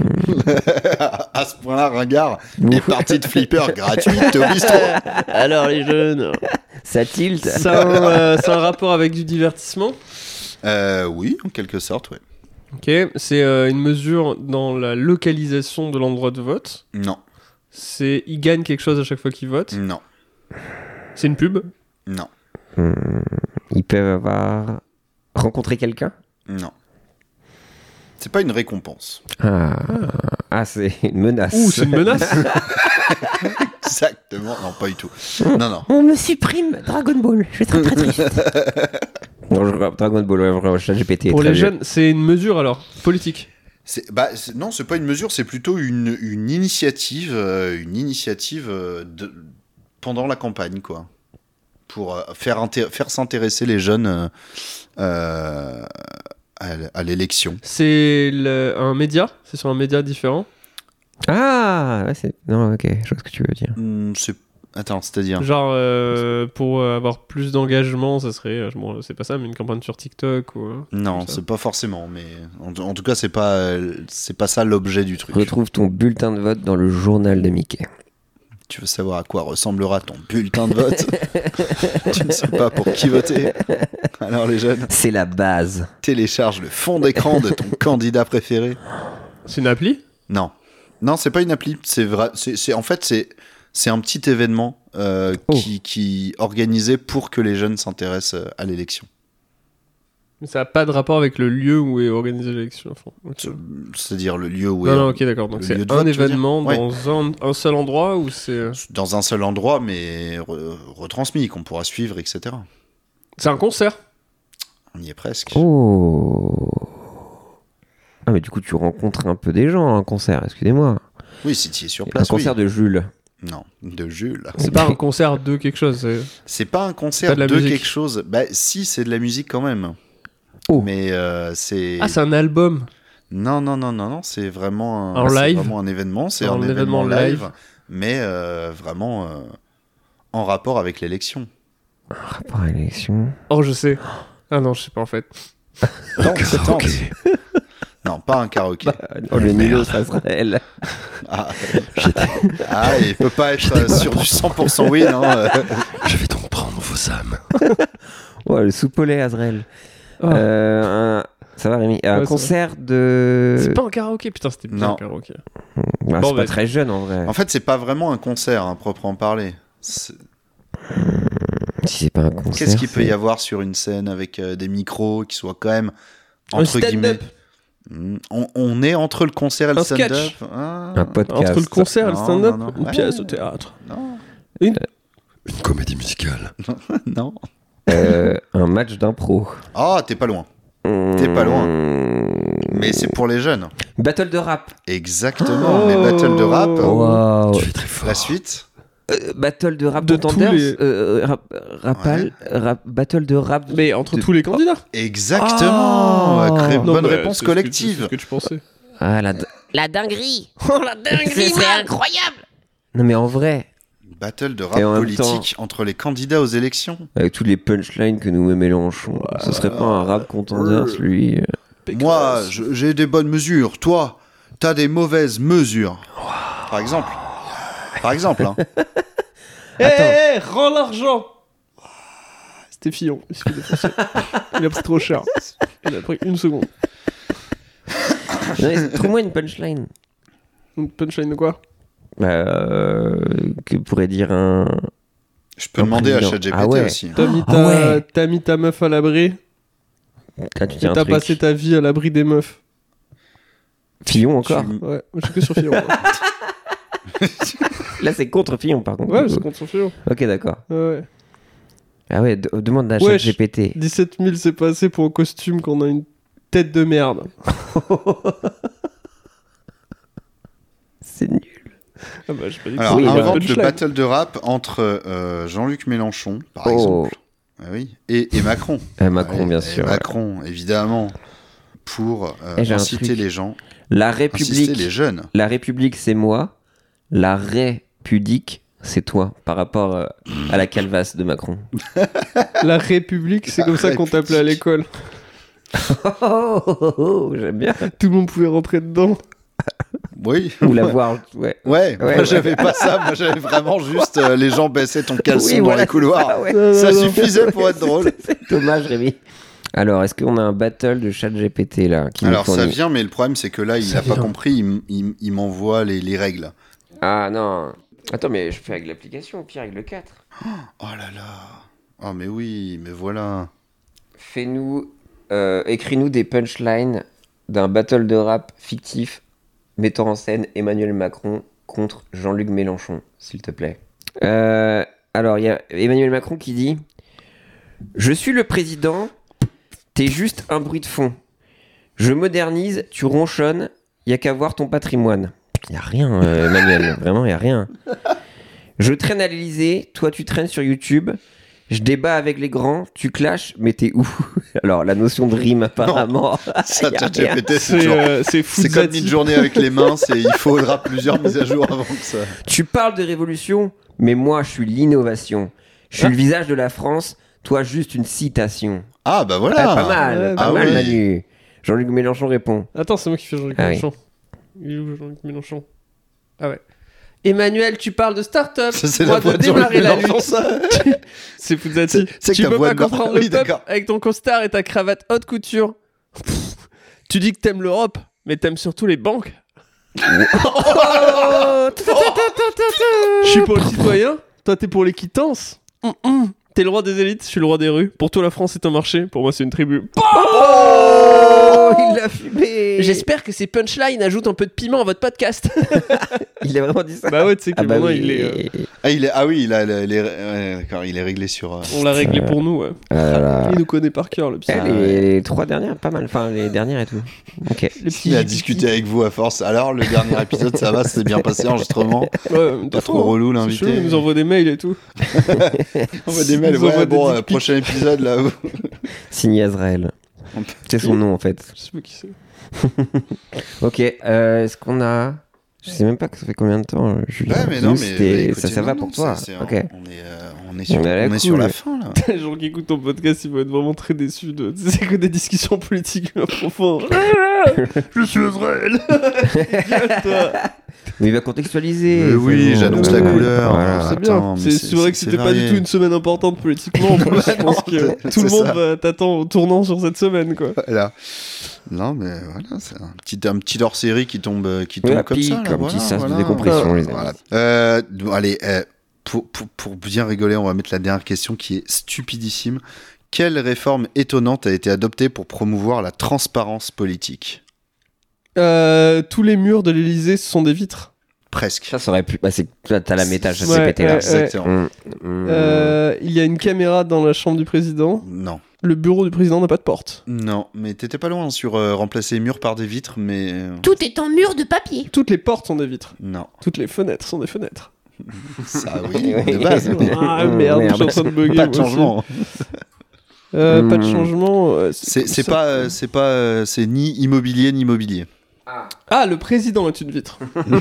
À ce point-là, ringard, des parties de flipper gratuites au bistrot. Alors les jeunes... Ça tilt. C'est un rapport avec du divertissement? Oui, en quelque sorte, ouais. Ok, c'est une mesure dans la localisation de l'endroit de vote? Non. C'est... Ils gagnent quelque chose à chaque fois qu'ils votent? Non. C'est une pub? Non. Ils peuvent avoir rencontré quelqu'un? Non. C'est pas une récompense. Ah, c'est une menace. Ouh, c'est une menace? Exactement. Non, pas du tout. Non. On me supprime Dragon Ball. Je vais être très triste. Non, Dragon Ball, ouais, vraiment, ChatGPT. Pour les jeunes, c'est une mesure alors politique? Non, c'est pas une mesure, c'est plutôt une initiative, pendant la campagne, quoi. Pour faire s'intéresser les jeunes à l'élection. C'est un média? C'est sur un média différent? Ah, ouais, c'est... Non, ok, je vois ce que tu veux dire. Attends, c'est-à-dire... Genre, pour avoir plus d'engagement, ça serait... Bon, c'est pas ça, mais une campagne sur TikTok ou... Non, c'est pas forcément, mais... En tout cas, c'est pas ça l'objet du truc. Retrouve ton bulletin de vote dans le journal de Mickey. Tu veux savoir à quoi ressemblera ton bulletin de vote? Tu ne sais pas pour qui voter? Alors les jeunes... C'est la base. Télécharge le fond d'écran de ton candidat préféré. C'est une appli? Non. Non, c'est pas une appli. C'est vrai. En fait, c'est un petit événement qui organisé pour que les jeunes s'intéressent à l'élection. Mais ça n'a pas de rapport avec le lieu où est organisée l'élection. Enfin, okay. C'est-à-dire le lieu où Non, ok, d'accord. Donc c'est un événement dans un seul endroit ou c'est... Dans un seul endroit, mais retransmis, qu'on pourra suivre, etc. C'est un concert? On y est presque. Oh. Ah, mais du coup, tu rencontres un peu des gens à un concert, excusez-moi. Oui, si tu es sur place. Un concert de Jules. Non, de Jules. C'est pas un concert de quelque chose. C'est pas un concert de quelque chose. Bah, si, c'est de la musique quand même. Oh. Mais c'est... Ah, c'est un album? Non, c'est vraiment un événement. C'est un événement live, mais vraiment en rapport avec l'élection. En rapport avec l'élection? Oh, je sais. Ah non, je sais pas en fait. Non, pas un karaoké. Le Nilo, ça sera elle. Il peut pas être sur du 100% oui, non. Je vais donc prendre vos âmes. Ouais, le soupe au lait, Azrael. Ça va, Rémi? Un concert de... C'est pas un karaoké, putain, c'était bien un karaoké. Bah, c'est pas très jeune, en vrai. En fait, c'est pas vraiment un concert, à proprement parler. Si c'est pas un concert... Qu'est-ce qu'il peut y avoir sur une scène avec des micros qui soient quand même, entre guillemets... On est entre le concert et le stand-up. Un podcast. Entre le concert et le stand-up, une pièce de théâtre. Non. Une comédie musicale. Non. Un match d'impro. Ah, t'es pas loin. T'es pas loin. Mais c'est pour les jeunes. Battle de rap. Exactement, mais battle de rap. Wow. Tu es très fort. La suite. Battle de rap de Tenders, battle de rap. Mais entre tous les candidats. Exactement. Bonne réponse collective. C'est ce que tu pensais. Ah, la dinguerie. Oh, la dinguerie, c'est incroyable. Non, mais en vrai. Battle de rap politique entre les candidats aux élections. Avec tous les punchlines que nous met Mélenchon. Ce serait pas un rap Contenders, lui. Moi, j'ai des bonnes mesures. Toi, t'as des mauvaises mesures. Par exemple. Hein. Hé, rends l'argent. C'était Fillon. Il a pris trop cher. Il a pris 1 seconde. Trouve-moi une punchline. Une punchline de quoi? Que pourrait dire un... Je peux demander à ChatGPT aussi. T'as mis ta meuf à l'abri. T'as passé ta vie à l'abri des meufs. Fillon encore? Ouais, je suis que sur Fillon. Là, c'est contre Fillon, par contre. Ouais, c'est contre Fillon. Ok, d'accord. Ouais. Ah ouais, demande à ChatGPT. 17 000, c'est pas assez pour un costume qu'on a une tête de merde. C'est nul. Ah bah, je peux dire Alors, Oui, invente le punchline. battle de rap entre Jean-Luc Mélenchon, par exemple, ah oui, et Macron. Macron, bien Et sûr. Macron, évidemment, pour Et j'ai un inciter truc. les gens, La inciter République, les jeunes. la République, c'est moi. La République, c'est toi, par rapport à la calvasse de Macron. La République, c'est La comme ça qu'on t'appelait à l'école. J'aime bien. Tout le monde pouvait rentrer dedans. Oui. Ou la voir, ouais. Ouais, moi ouais. j'avais pas ça, moi j'avais vraiment juste les gens baissaient ton caleçon Oui, dans voilà, les couloirs. c'est ça, ouais. Ça suffisait pour être drôle. C'est dommage, Rémi. Alors, est-ce qu'on a un battle de ChatGPT là qui nous Alors ça fournit vient, mais le problème c'est que là il Ça a pas vient. compris, il m'envoie les règles. Ah non. Attends, mais je fais avec l'application, au pire avec le 4. Oh là là. Oh mais oui, mais voilà. Fais-nous, écris-nous des punchlines d'un battle de rap fictif mettant en scène Emmanuel Macron contre Jean-Luc Mélenchon, s'il te plaît. Alors, il y a Emmanuel Macron qui dit « Je suis le président, t'es juste un bruit de fond. Je modernise, tu ronchonnes, y a qu'à voir ton patrimoine. » Y a rien, Emmanuel, vraiment, y a rien. Je traîne à l'Elysée, toi tu traînes sur YouTube. Je débat avec les grands, tu clashes, mais t'es où? Alors, la notion de rime, apparemment. Ça y a rien. ChatGPT c'est genre... C'est C'est comme une journée avec les mains, il faudra plusieurs mises à jour avant que ça. Tu parles de révolution, mais moi, je suis l'innovation. Je suis le visage de la France, toi, juste une citation. Ah bah Ah, voilà. pas mal, pas Ah mal, oui. Manu. Jean-Luc Mélenchon répond. Attends, c'est moi qui fais Jean-Luc Ah oui. Mélenchon. Il est où Jean-Luc Mélenchon? Ah ouais. Emmanuel, tu parles de start-up. Ça, c'est Moi, la voix de démarrer Jean-Luc la Mélenchon, lutte. ça. C'est Fuzati. C'est Tu que ta peux voix pas de Bar- comprendre Oui, le peuple d'accord. avec ton costard et ta cravate haute couture. Pff, tu dis que t'aimes l'Europe, mais t'aimes surtout les banques. Je suis pour le citoyen, toi t'es pour les quittances. T'es le roi des élites, je suis le roi des rues. Pour toi la France est un marché, pour moi c'est une tribu. Oh, il l'a fumé. J'espère que ces punchlines ajoutent un peu de piment à votre podcast. Il a vraiment dit ça. Bah ouais, tu sais que Ah bah maintenant oui. il est... Ah oui, il a ouais, d'accord, il est réglé sur. On l'a réglé pour nous, ouais. Voilà. Il nous connaît par cœur, le petit. Les 3 dernières, pas mal. Enfin, les dernières et tout. Ok. Il a discuté avec vous à force. Alors, le dernier épisode, ça va, c'est bien passé, enregistrement. Ouais, Pas trop relou, l'invité. Il nous envoie des mails et tout. On voit des mails. Il nous envoie Ouais, des bon, dick pics. prochain épisode, là. Signé Azrael. C'est son nom en fait. Je sais pas qui c'est. Ok. Est-ce qu'on a. Je sais même pas que ça fait combien de temps, Julien. Ouais, mais non, Nous, mais c'était- écoutez, ça va non, pour non, toi. c'est- Ok. On est sur, On est à la on est sur cool. la fin, là. Les gens qui écoutent ton podcast, ils vont être vraiment très déçus de. C'est que des discussions politiques profondes. Je suis Azrael. Gueule-toi. Mais il va contextualiser. Mais oui, c'est bon. j'annonce la couleur. Voilà. C'est bien. Attends, mais C'est vrai que c'était pas varié. du tout une semaine importante politiquement. En plus, je pense que tout le c'est monde ça. va t'attendre au tournant sur cette semaine, quoi. Voilà. Non, mais voilà, c'est un petit hors-série qui tombe Oui, comme pic, ça. Là, un voilà, petit sas de voilà. décompression, les amis. Voilà. Bon, allez, pour bien rigoler, on va mettre la dernière question qui est stupidissime. Quelle réforme étonnante a été adoptée pour promouvoir la transparence politique? Tous les murs de l'Elysée sont des vitres. Presque. Ça aurait pu. Bah, c'est... T'as la méta, je Ouais, sais péter là. ouais, Exactement. Il y a une caméra dans la chambre du président. Non. Le bureau du président n'a pas de porte. Non, mais t'étais pas loin sur remplacer les murs par des vitres, mais Tout est en mur de papier. Toutes les portes sont des vitres. non. Toutes les fenêtres sont des fenêtres. Ça, oui, de base. Ah merde, je suis en train de bugger. Pas de moi aussi. changement. Pas de changement. C'est ni immobilier ni mobilier. Ah, le président est une vitre.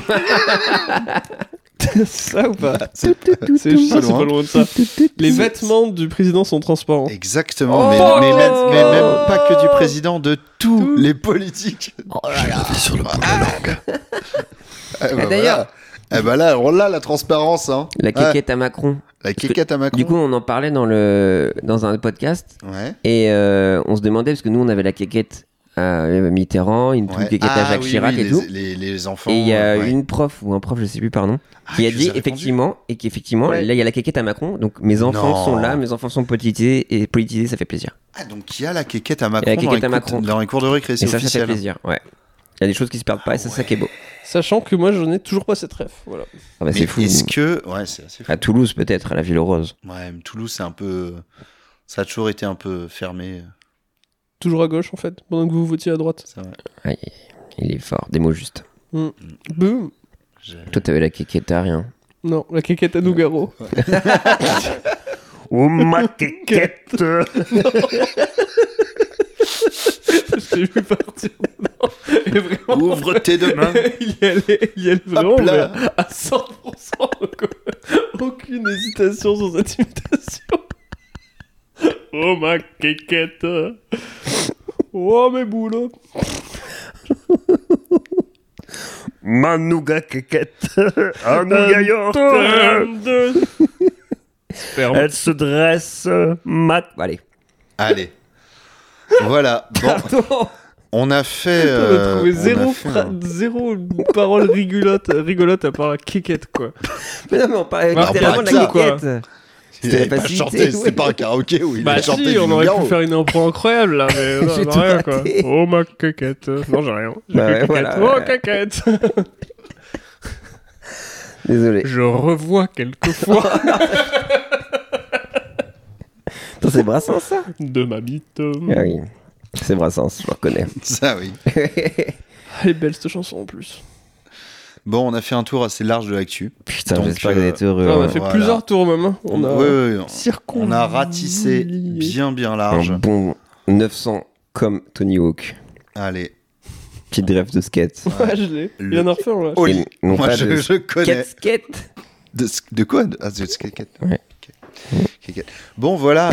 C'est ça ou pas? C'est pas loin. pas loin de ça. Les vêtements du président sont transparents. Exactement, Oh mais même pas que du président, de tous les politiques. Sur le bout de la langue. D'ailleurs- Eh ben là, on l'a la transparence, hein. La quéquette à Macron. La quéquette à Macron. Du coup, on en parlait dans un podcast. Ouais. Et on se demandait, parce que nous, on avait la quéquette à Mitterrand, une Ouais. quéquette à Jacques oui, Chirac oui, et tout. les enfants. Et il y a ouais. une prof ou un prof, je sais plus, pardon, qui a je dit vous ai effectivement, et qu'effectivement, Ouais. là il y a la quéquette à Macron, donc mes enfants Non. sont là, mes enfants sont politisés, et politisés, ça fait plaisir. Ah, donc il y a la quéquette à Macron, Il y a la quéquette à dans, Macron. dans les cours de récré, c'est Et ça officiel. fait plaisir, ouais. Il y a des choses qui se perdent pas, et ça qui est beau. Sachant que moi, je n'ai toujours pas cette ref. Voilà. Ah bah, Mais c'est fou. est-ce que... Ouais, c'est assez fou. À Toulouse, peut-être, à la Ville Rose. Ouais, mais Toulouse, c'est un peu... Ça a toujours été un peu fermé. Toujours à gauche, en fait, pendant que vous votiez à droite. C'est vrai. Aïe, il est fort, des mots justes. Boum. Toi, t'avais la quéquette à rien. Non, la quéquette à Nougaro. Oh ma quéquette. Je t'ai vu partir dedans. Et vraiment, Ouvre tes deux mains. il y allait vraiment Hop là. mais à 100%. Aucune hésitation sur cette imitation. Oh ma quéquette. Oh mes boules. Ma nougat quéquette. Un nougat yaourt. Elle se dresse. Allez. Allez. Voilà. Bon, on a fait. On a trouvé on a fait zéro parole rigolote à part la quéquette, quoi. Mais non, mais on parlait Bah, littéralement de pas la tout, quoi. quéquette. Il C'était avait la pas facilité, chanté, c'était ouais. pas un karaoké où il Bah a chanté si, du on aurait Nougaro. pu faire une impro incroyable là, mais J'ai non, tout rien quoi. raté. Oh ma quéquette. Non, j'ai rien. J'ai Bah que ouais, quéquette. voilà, Oh ouais. quéquette. Désolé. Je revois quelquefois Attends, c'est Brassens, ça? de ma bite. Ah oui. C'est Brassens, je le reconnais. Ça, oui. Elle est belle cette chanson en plus. Bon, on a fait un tour assez large de l'actu. Putain, Donc, j'espère que vous êtes heureux. On a hein. fait voilà. plusieurs tours même. Hein. On a Ouais, circonvallé. on a ratissé bien large. Un bon 900 comme Tony Hawk. Allez. Petite rêve de skate. Ouais, je l'ai. Il y en a refait, on l'a. Oli. Non, Moi, pas je de connais. skate. De quoi? Ah, de skate. Ouais. Ok. Bon, voilà,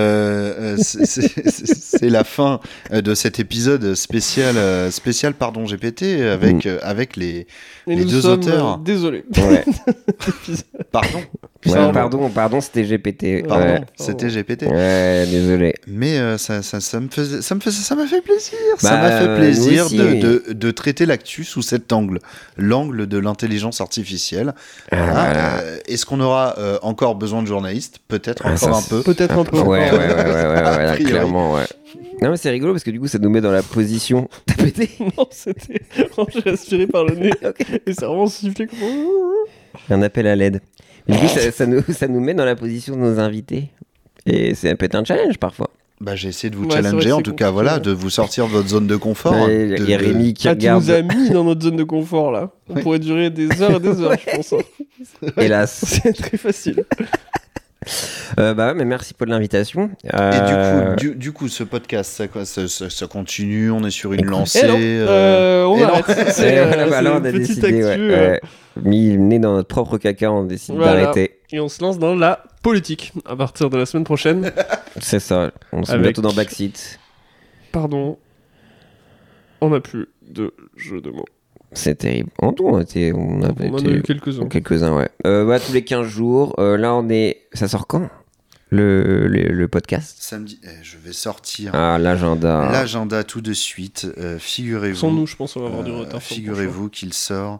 c'est la fin de cet épisode spécial pardon GPT avec les Et nous deux sommes auteurs. désolés. Ouais. Pardon. Ouais, pardon, c'était GPT. Pardon, Ouais. c'était GPT. Ouais, désolé. Mais ça m'a fait plaisir. Ça Bah, m'a fait plaisir nous aussi. de traiter l'actu sous cet angle, l'angle de l'intelligence artificielle. Voilà. Est-ce qu'on aura encore besoin de journalistes? Peut-être encore ça, un peu. Peut-être un peu. Ouais, A priori. clairement, ouais. Non, mais c'est rigolo parce que du coup, ça nous met dans la position. T'as pété? Non, c'était. J'ai respiré par le nez. Et ça a vraiment sifflé comme. Un appel à l'aide. Du coup, ça nous met dans la position de nos invités. Et c'est peut-être un challenge parfois. Bah, j'ai essayé de vous Ouais, c'est challenger, vrai que en c'est tout cas, compliqué, voilà, ouais. de vous sortir de votre zone de confort. Ouais, il y a Rémi qui Tu regarde. nous as mis dans notre zone de confort là. On pourrait durer des heures et des heures, je pense. Hein. Hélas. C'est très facile. Bah ouais, mais merci pour l'invitation. Et du coup, ce podcast, ça continue, on est sur une lancée. On et non. arrête. C'est Là, on une a petite décidé, actu. mis le nez dans notre propre caca, on décide Voilà. d'arrêter. Et on se lance dans la politique à partir de la semaine prochaine. C'est ça, on se met Avec- bientôt dans Backseat. Pardon. On n'a plus de jeu de mots. C'est terrible. En tout, on avait On en a eu quelques-uns. quelques-uns, ouais. Bah, tous les 15 jours. Là, on est. Ça sort quand le podcast? Samedi, je vais sortir Ah, l'agenda. l'agenda tout de suite. Figurez-vous. Sans nous, je pense qu'on va avoir du retard. sur le Figurez-vous qu'il sort.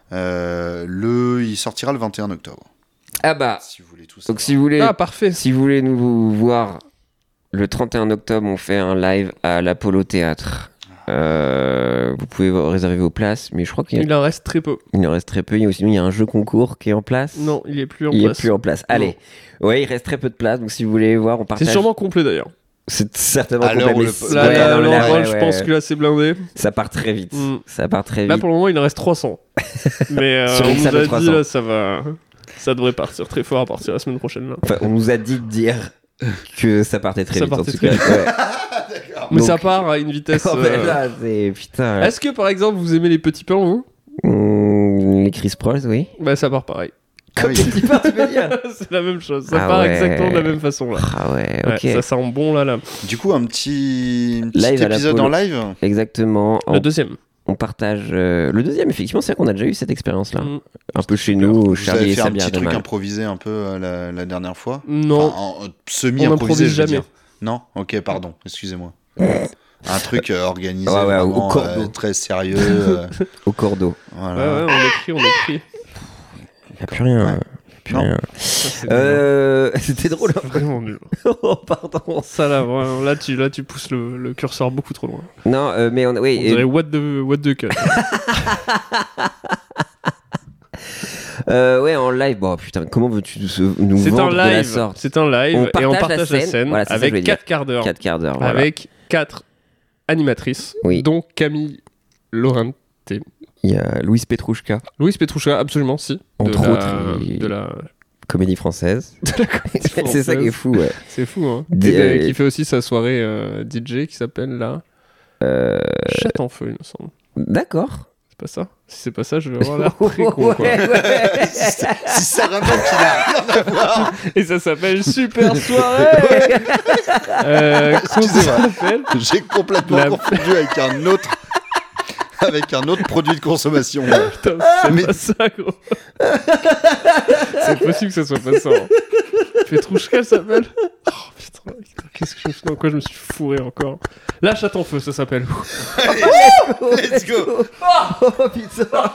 Il sortira le 21 octobre. Ah bah. Si vous voulez tout ça. Donc, si vous voulez. prochain. Ah, parfait. Si vous voulez nous voir le 31 octobre, on fait un live à l'Apollo Théâtre. Vous pouvez réserver vos places, mais je crois qu'il Il en reste très peu. en reste très peu. Il y a un jeu concours qui est en place. Non, il est plus en il place. est plus en place. Allez, ouais, il reste très peu de place. Donc si vous voulez voir, on partage. C'est sûrement complet d'ailleurs. C'est certainement À l'heure complet, où mais le- Là, ouais, là, non, mais l'endroit, ouais, je ouais, pense ouais. que là, c'est blindé. Ça part très vite. Mm. Ça part très vite. Là, pour le moment, il en reste 300. Mais Sur on une nous salle de a dit, 300. là, ça devrait partir très fort à partir de la semaine prochaine. Là. Enfin, on nous a dit de dire que ça partait très Ça vite. En partait tout très cas. Ouais. Mais Donc- ça part à une vitesse. Oh, ben là, c'est putain. Est-ce que par exemple, vous aimez les petits pains, vous? Les Chris Prols, oui. Bah, ça part pareil. Ah oui. Petit pain, tu veux dire? C'est la même chose. Ça Ah part ouais. exactement de la même façon là. Ah ouais, Ouais, ok. ça sent bon là. Du coup, un petit Live à épisode l'Apollo. en live. Exactement. Le deuxième. On partage le deuxième, effectivement, c'est vrai qu'on a déjà eu cette expérience-là. Mm. Un peu chez nous, Vous Charlie avez et fait un Sabir petit truc Demal. improvisé un peu la dernière fois. Non. Enfin, semi-improvisé, improvise je veux jamais. dire. Non. Ok, pardon. Excusez-moi. Un truc organisé, Ouais, ouais, au vraiment, cordeau. très sérieux. Au cordeau. Voilà. Ouais, on écrit. Il n'y a plus rien. Ouais. Y a plus Non. rien. Ça, c'est nul. C'était drôle. C'est vraiment nul. Oh, pardon. Ça là, vraiment, là tu pousses le curseur beaucoup trop loin. Non, mais on, oui. On dirait what the cut. Ouais, en live. Bon, putain, comment veux-tu nous C'est un vendre de la live. sorte? C'est un live On et on partage partage la la scène. scène Voilà, c'est ça que je voulais avec dire. 4 quarts d'heure. 4 quarts d'heure. Voilà. Avec 4 animatrices, Oui. dont Camille Laurenté. invités. Il y a Louise Petrouchka. Louise Petrouchka, absolument, si. Entre autres, de la comédie française. De la comédie française. C'est ça qui est fou, ouais. C'est fou, hein. Qui fait aussi sa soirée DJ qui s'appelle là. Chat en feu, il me semble. D'accord. C'est pas ça. Si c'est pas ça, je vais avoir l'air très con, quoi. Si ça vraiment qu'il a rien à voir. Et ça s'appelle Super Soirée. Comment ça s'appelle ? J'ai complètement confondu avec un autre produit de consommation. Putain, c'est pas ça, gros. C'est possible que ça soit pas ça. Hein. Petrouchka, elle s'appelle. Oh putain, qu'est-ce que je me suis... Dans quoi je me suis fourré encore ? La Chatte en feu, ça s'appelle. Let's go. Oh putain.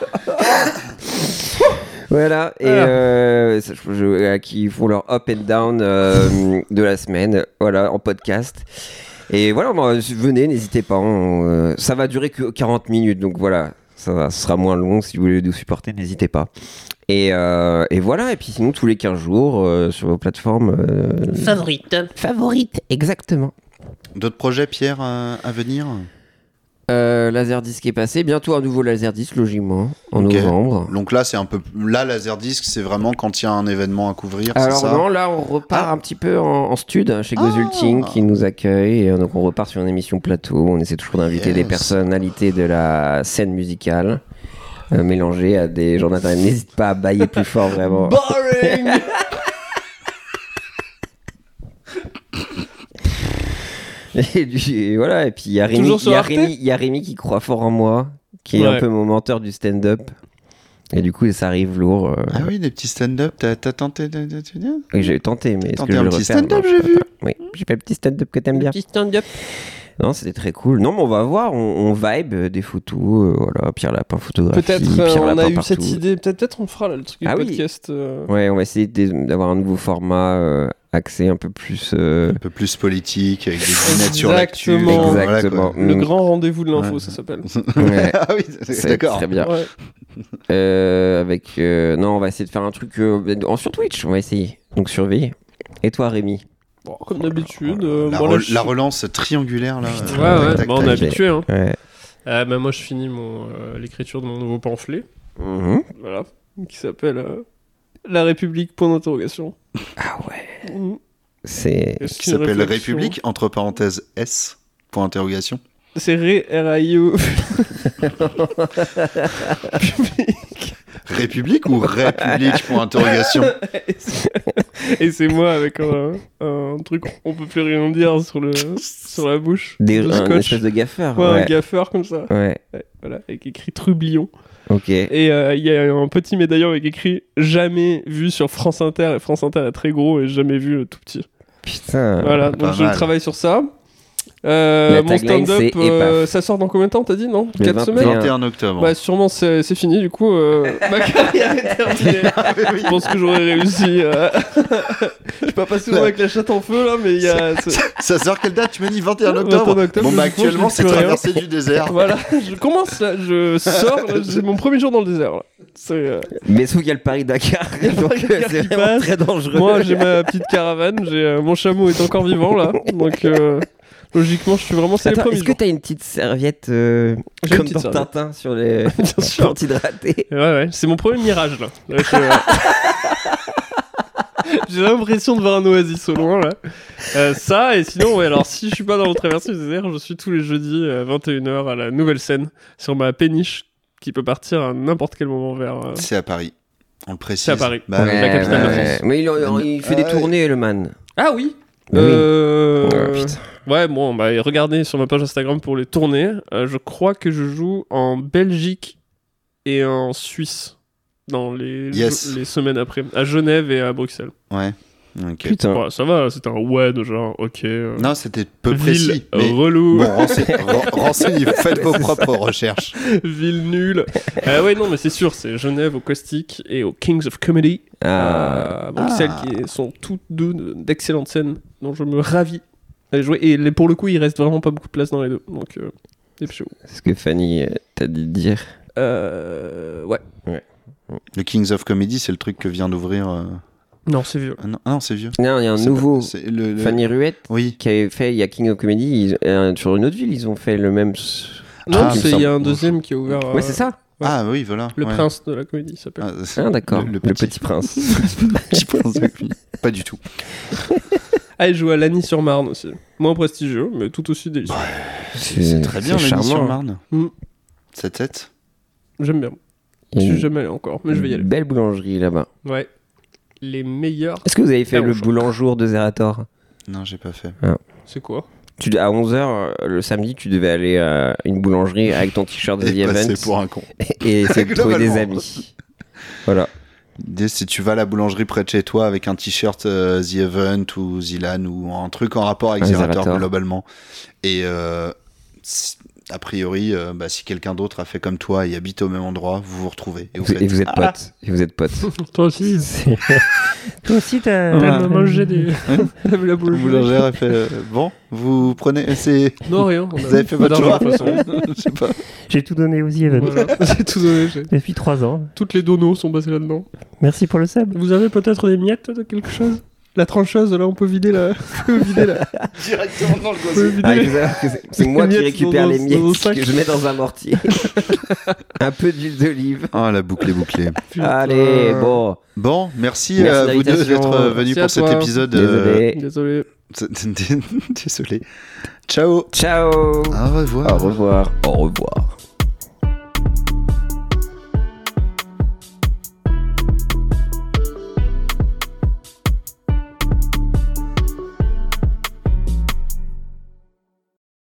Voilà, et qui font leur up and down de la semaine, voilà, en podcast. Et voilà, venez, n'hésitez pas. Ça va durer que 40 minutes, donc voilà, ça sera moins long. Si vous voulez nous supporter, n'hésitez pas. Et voilà, et puis sinon, tous les 15 jours, sur vos plateformes... Favorites, exactement. D'autres projets, Pierre, à venir ? Laserdisc est passé, bientôt un nouveau Laserdisc logiquement en novembre. Donc là c'est un peu Laserdisc, c'est vraiment quand il y a un événement à couvrir. Alors c'est ça non, là on repart un petit peu en stud chez Gozulting qui nous accueille, et donc on repart sur une émission plateau. On essaie toujours d'inviter des personnalités de la scène musicale mélangées à des gens d'internet. N'hésite pas à bailler plus fort, vraiment. Boring. Et voilà, et puis il y a Rémi qui croit fort en moi, qui est un peu mon menteur du stand-up. Et du coup, ça arrive lourd. Ah oui, des petits stand-up, t'as tenté de... Oui, j'ai tenté, mais est-ce que je un le petit refaire ? stand-up, j'ai vu. Oui, j'ai fait le petit stand-up que t'aimes bien. Petit stand-up. Non, c'était très cool. Non, mais on va voir, on vibe des photos, voilà, Pierre Lapin photographie. Peut-être on a eu cette idée, peut-être on fera là, le truc du podcast. Ouais, on va essayer d'avoir un nouveau format axé un peu plus politique, avec des lunettes sur l'actu. Exactement. Voilà, le grand rendez-vous de l'info, ça s'appelle. Ouais. Ah oui, d'accord. Très bien. Ouais. Non, on va essayer de faire un truc sur Twitch, on va essayer. Donc surveiller. Et toi, Rémi ? Bon, comme d'habitude. La relance triangulaire, là. Ouais, on est habitué. Hein. Ouais. Moi, je finis l'écriture de mon nouveau pamphlet. Voilà. Qui s'appelle La République, point d'interrogation. Ah ouais. Qui s'appelle République, entre parenthèses S, point d'interrogation. C'est R-A-I-O. République ou République, point d'interrogation. Et c'est moi avec un truc, on peut plus rien dire sur la bouche. Un espèce de gaffeur. Ouais, un gaffeur comme ça. Ouais. Voilà, avec écrit Trublion. Ok. Et il y a un petit médaillon avec écrit jamais vu sur France Inter. Et France Inter est très gros et jamais vu tout petit. Putain. Voilà, donc je travaille sur ça. Mon stand-up, ça sort dans combien de temps, t'as dit, non ? 4 semaines ? 21 octobre. Bah, sûrement, c'est fini, du coup. Ma carrière est terminée. Je pense que j'aurais réussi. Je vais pas passer souvent avec la chatte en feu, là, mais il y a... Ça sort quelle date ? Tu m'as dit 21 octobre. Bon, bah, actuellement, c'est traversée du désert. Voilà, je commence, là, je sors, là, c'est mon premier jour dans le désert, là. Mais sauf qu'il y a le Paris-Dakar, donc c'est vraiment très dangereux. Moi, j'ai ma petite caravane, mon chameau est encore vivant, là, donc... Logiquement, je suis vraiment... Est-ce que t'as une petite serviette comme dans Tintin sur les... Bien sûr. Pour t'hydrater ? Ouais, c'est mon premier mirage, là. J'ai l'impression de voir un oasis au loin, là. Ça, et sinon, ouais, alors si je suis pas dans le traversée du désert, je suis tous les jeudis à 21h à la Nouvelle Scène, sur ma péniche, qui peut partir à n'importe quel moment vers... C'est à Paris, on le précise. C'est à Paris, la capitale de France. Mais il fait des tournées, le man. Ah oui. Putain. Ouais, bon, bah regardez sur ma page Instagram pour les tournées. Je crois que je joue en Belgique et en Suisse dans les semaines après, à Genève et à Bruxelles. Ouais. Okay. Putain. Ouais, ça va, c'était un ouais de genre, ok. Non, c'était peu précis. Mais... relou. Bon, renseignez-vous, faites vos propres recherches. Ville nulle. Ouais, non, mais c'est sûr, c'est Genève au Caustic et au Kings of Comedy. Bruxelles, qui sont toutes deux d'excellentes scènes dont je me ravis d'aller jouer. Et pour le coup, il reste vraiment pas beaucoup de place dans les deux. Donc, c'est chaud. C'est ce que Fanny t'a dit de dire. Ouais. Le Kings of Comedy, c'est le truc que vient d'ouvrir. Non, c'est vieux. Non, c'est vieux. Non, il y a un nouveau. Fanny Ruette qui avait fait, il y a King of Comedy. Sur une autre ville, ils ont fait le même. Non, il y a un deuxième qui est ouvert. Ouais, c'est ça. Ouais. Ah oui, voilà. Le prince de la comédie s'appelle. Ah d'accord. Le petit prince. Le petit prince de la comédie. Pas du tout. Ah, il joue à Lagny-sur-Marne aussi. Moins prestigieux, mais tout aussi délicieux. C'est très bien, Lagny-sur-Marne. 7-7. J'aime bien. Je suis jamais allé encore, mais je vais y aller. Belle boulangerie là-bas. Ouais. Les meilleurs. Est-ce que vous avez fait le boulangeour de Zerator? Non, j'ai pas fait. Ah. C'est quoi? À 11h, le samedi, tu devais aller à une boulangerie avec ton t-shirt de The Event. Et passer pour un con. Et essayer de trouver des amis. Voilà. L'idée, si tu vas à la boulangerie près de chez toi avec un t-shirt The Event ou Zilan ou un truc en rapport avec Zerator globalement, et a priori, si quelqu'un d'autre a fait comme toi et habite au même endroit, vous vous retrouvez. Et vous êtes potes. Et vous êtes potes. Toi aussi. Toi aussi, t'as mangé des. La boulangère a fait. Bon, vous prenez. Non, rien. Vous avez fait votre choix. Je sais pas. J'ai tout donné aux Event. Voilà. J'ai tout donné. Depuis 3 ans. Toutes les donos sont passées là-dedans. Merci pour le sub. Vous avez peut-être des miettes de quelque chose? La trancheuse, là, on peut vider la. Directement dans le gosier. C'est moi qui récupère les miettes que je mets dans un mortier. Un peu d'huile d'olive. Oh, la boucle est bouclée. Allez, bon. Bon, merci à vous deux d'être venus pour cet épisode. Désolé. Désolé. Ciao. Ciao. Au revoir. Au revoir. Au revoir.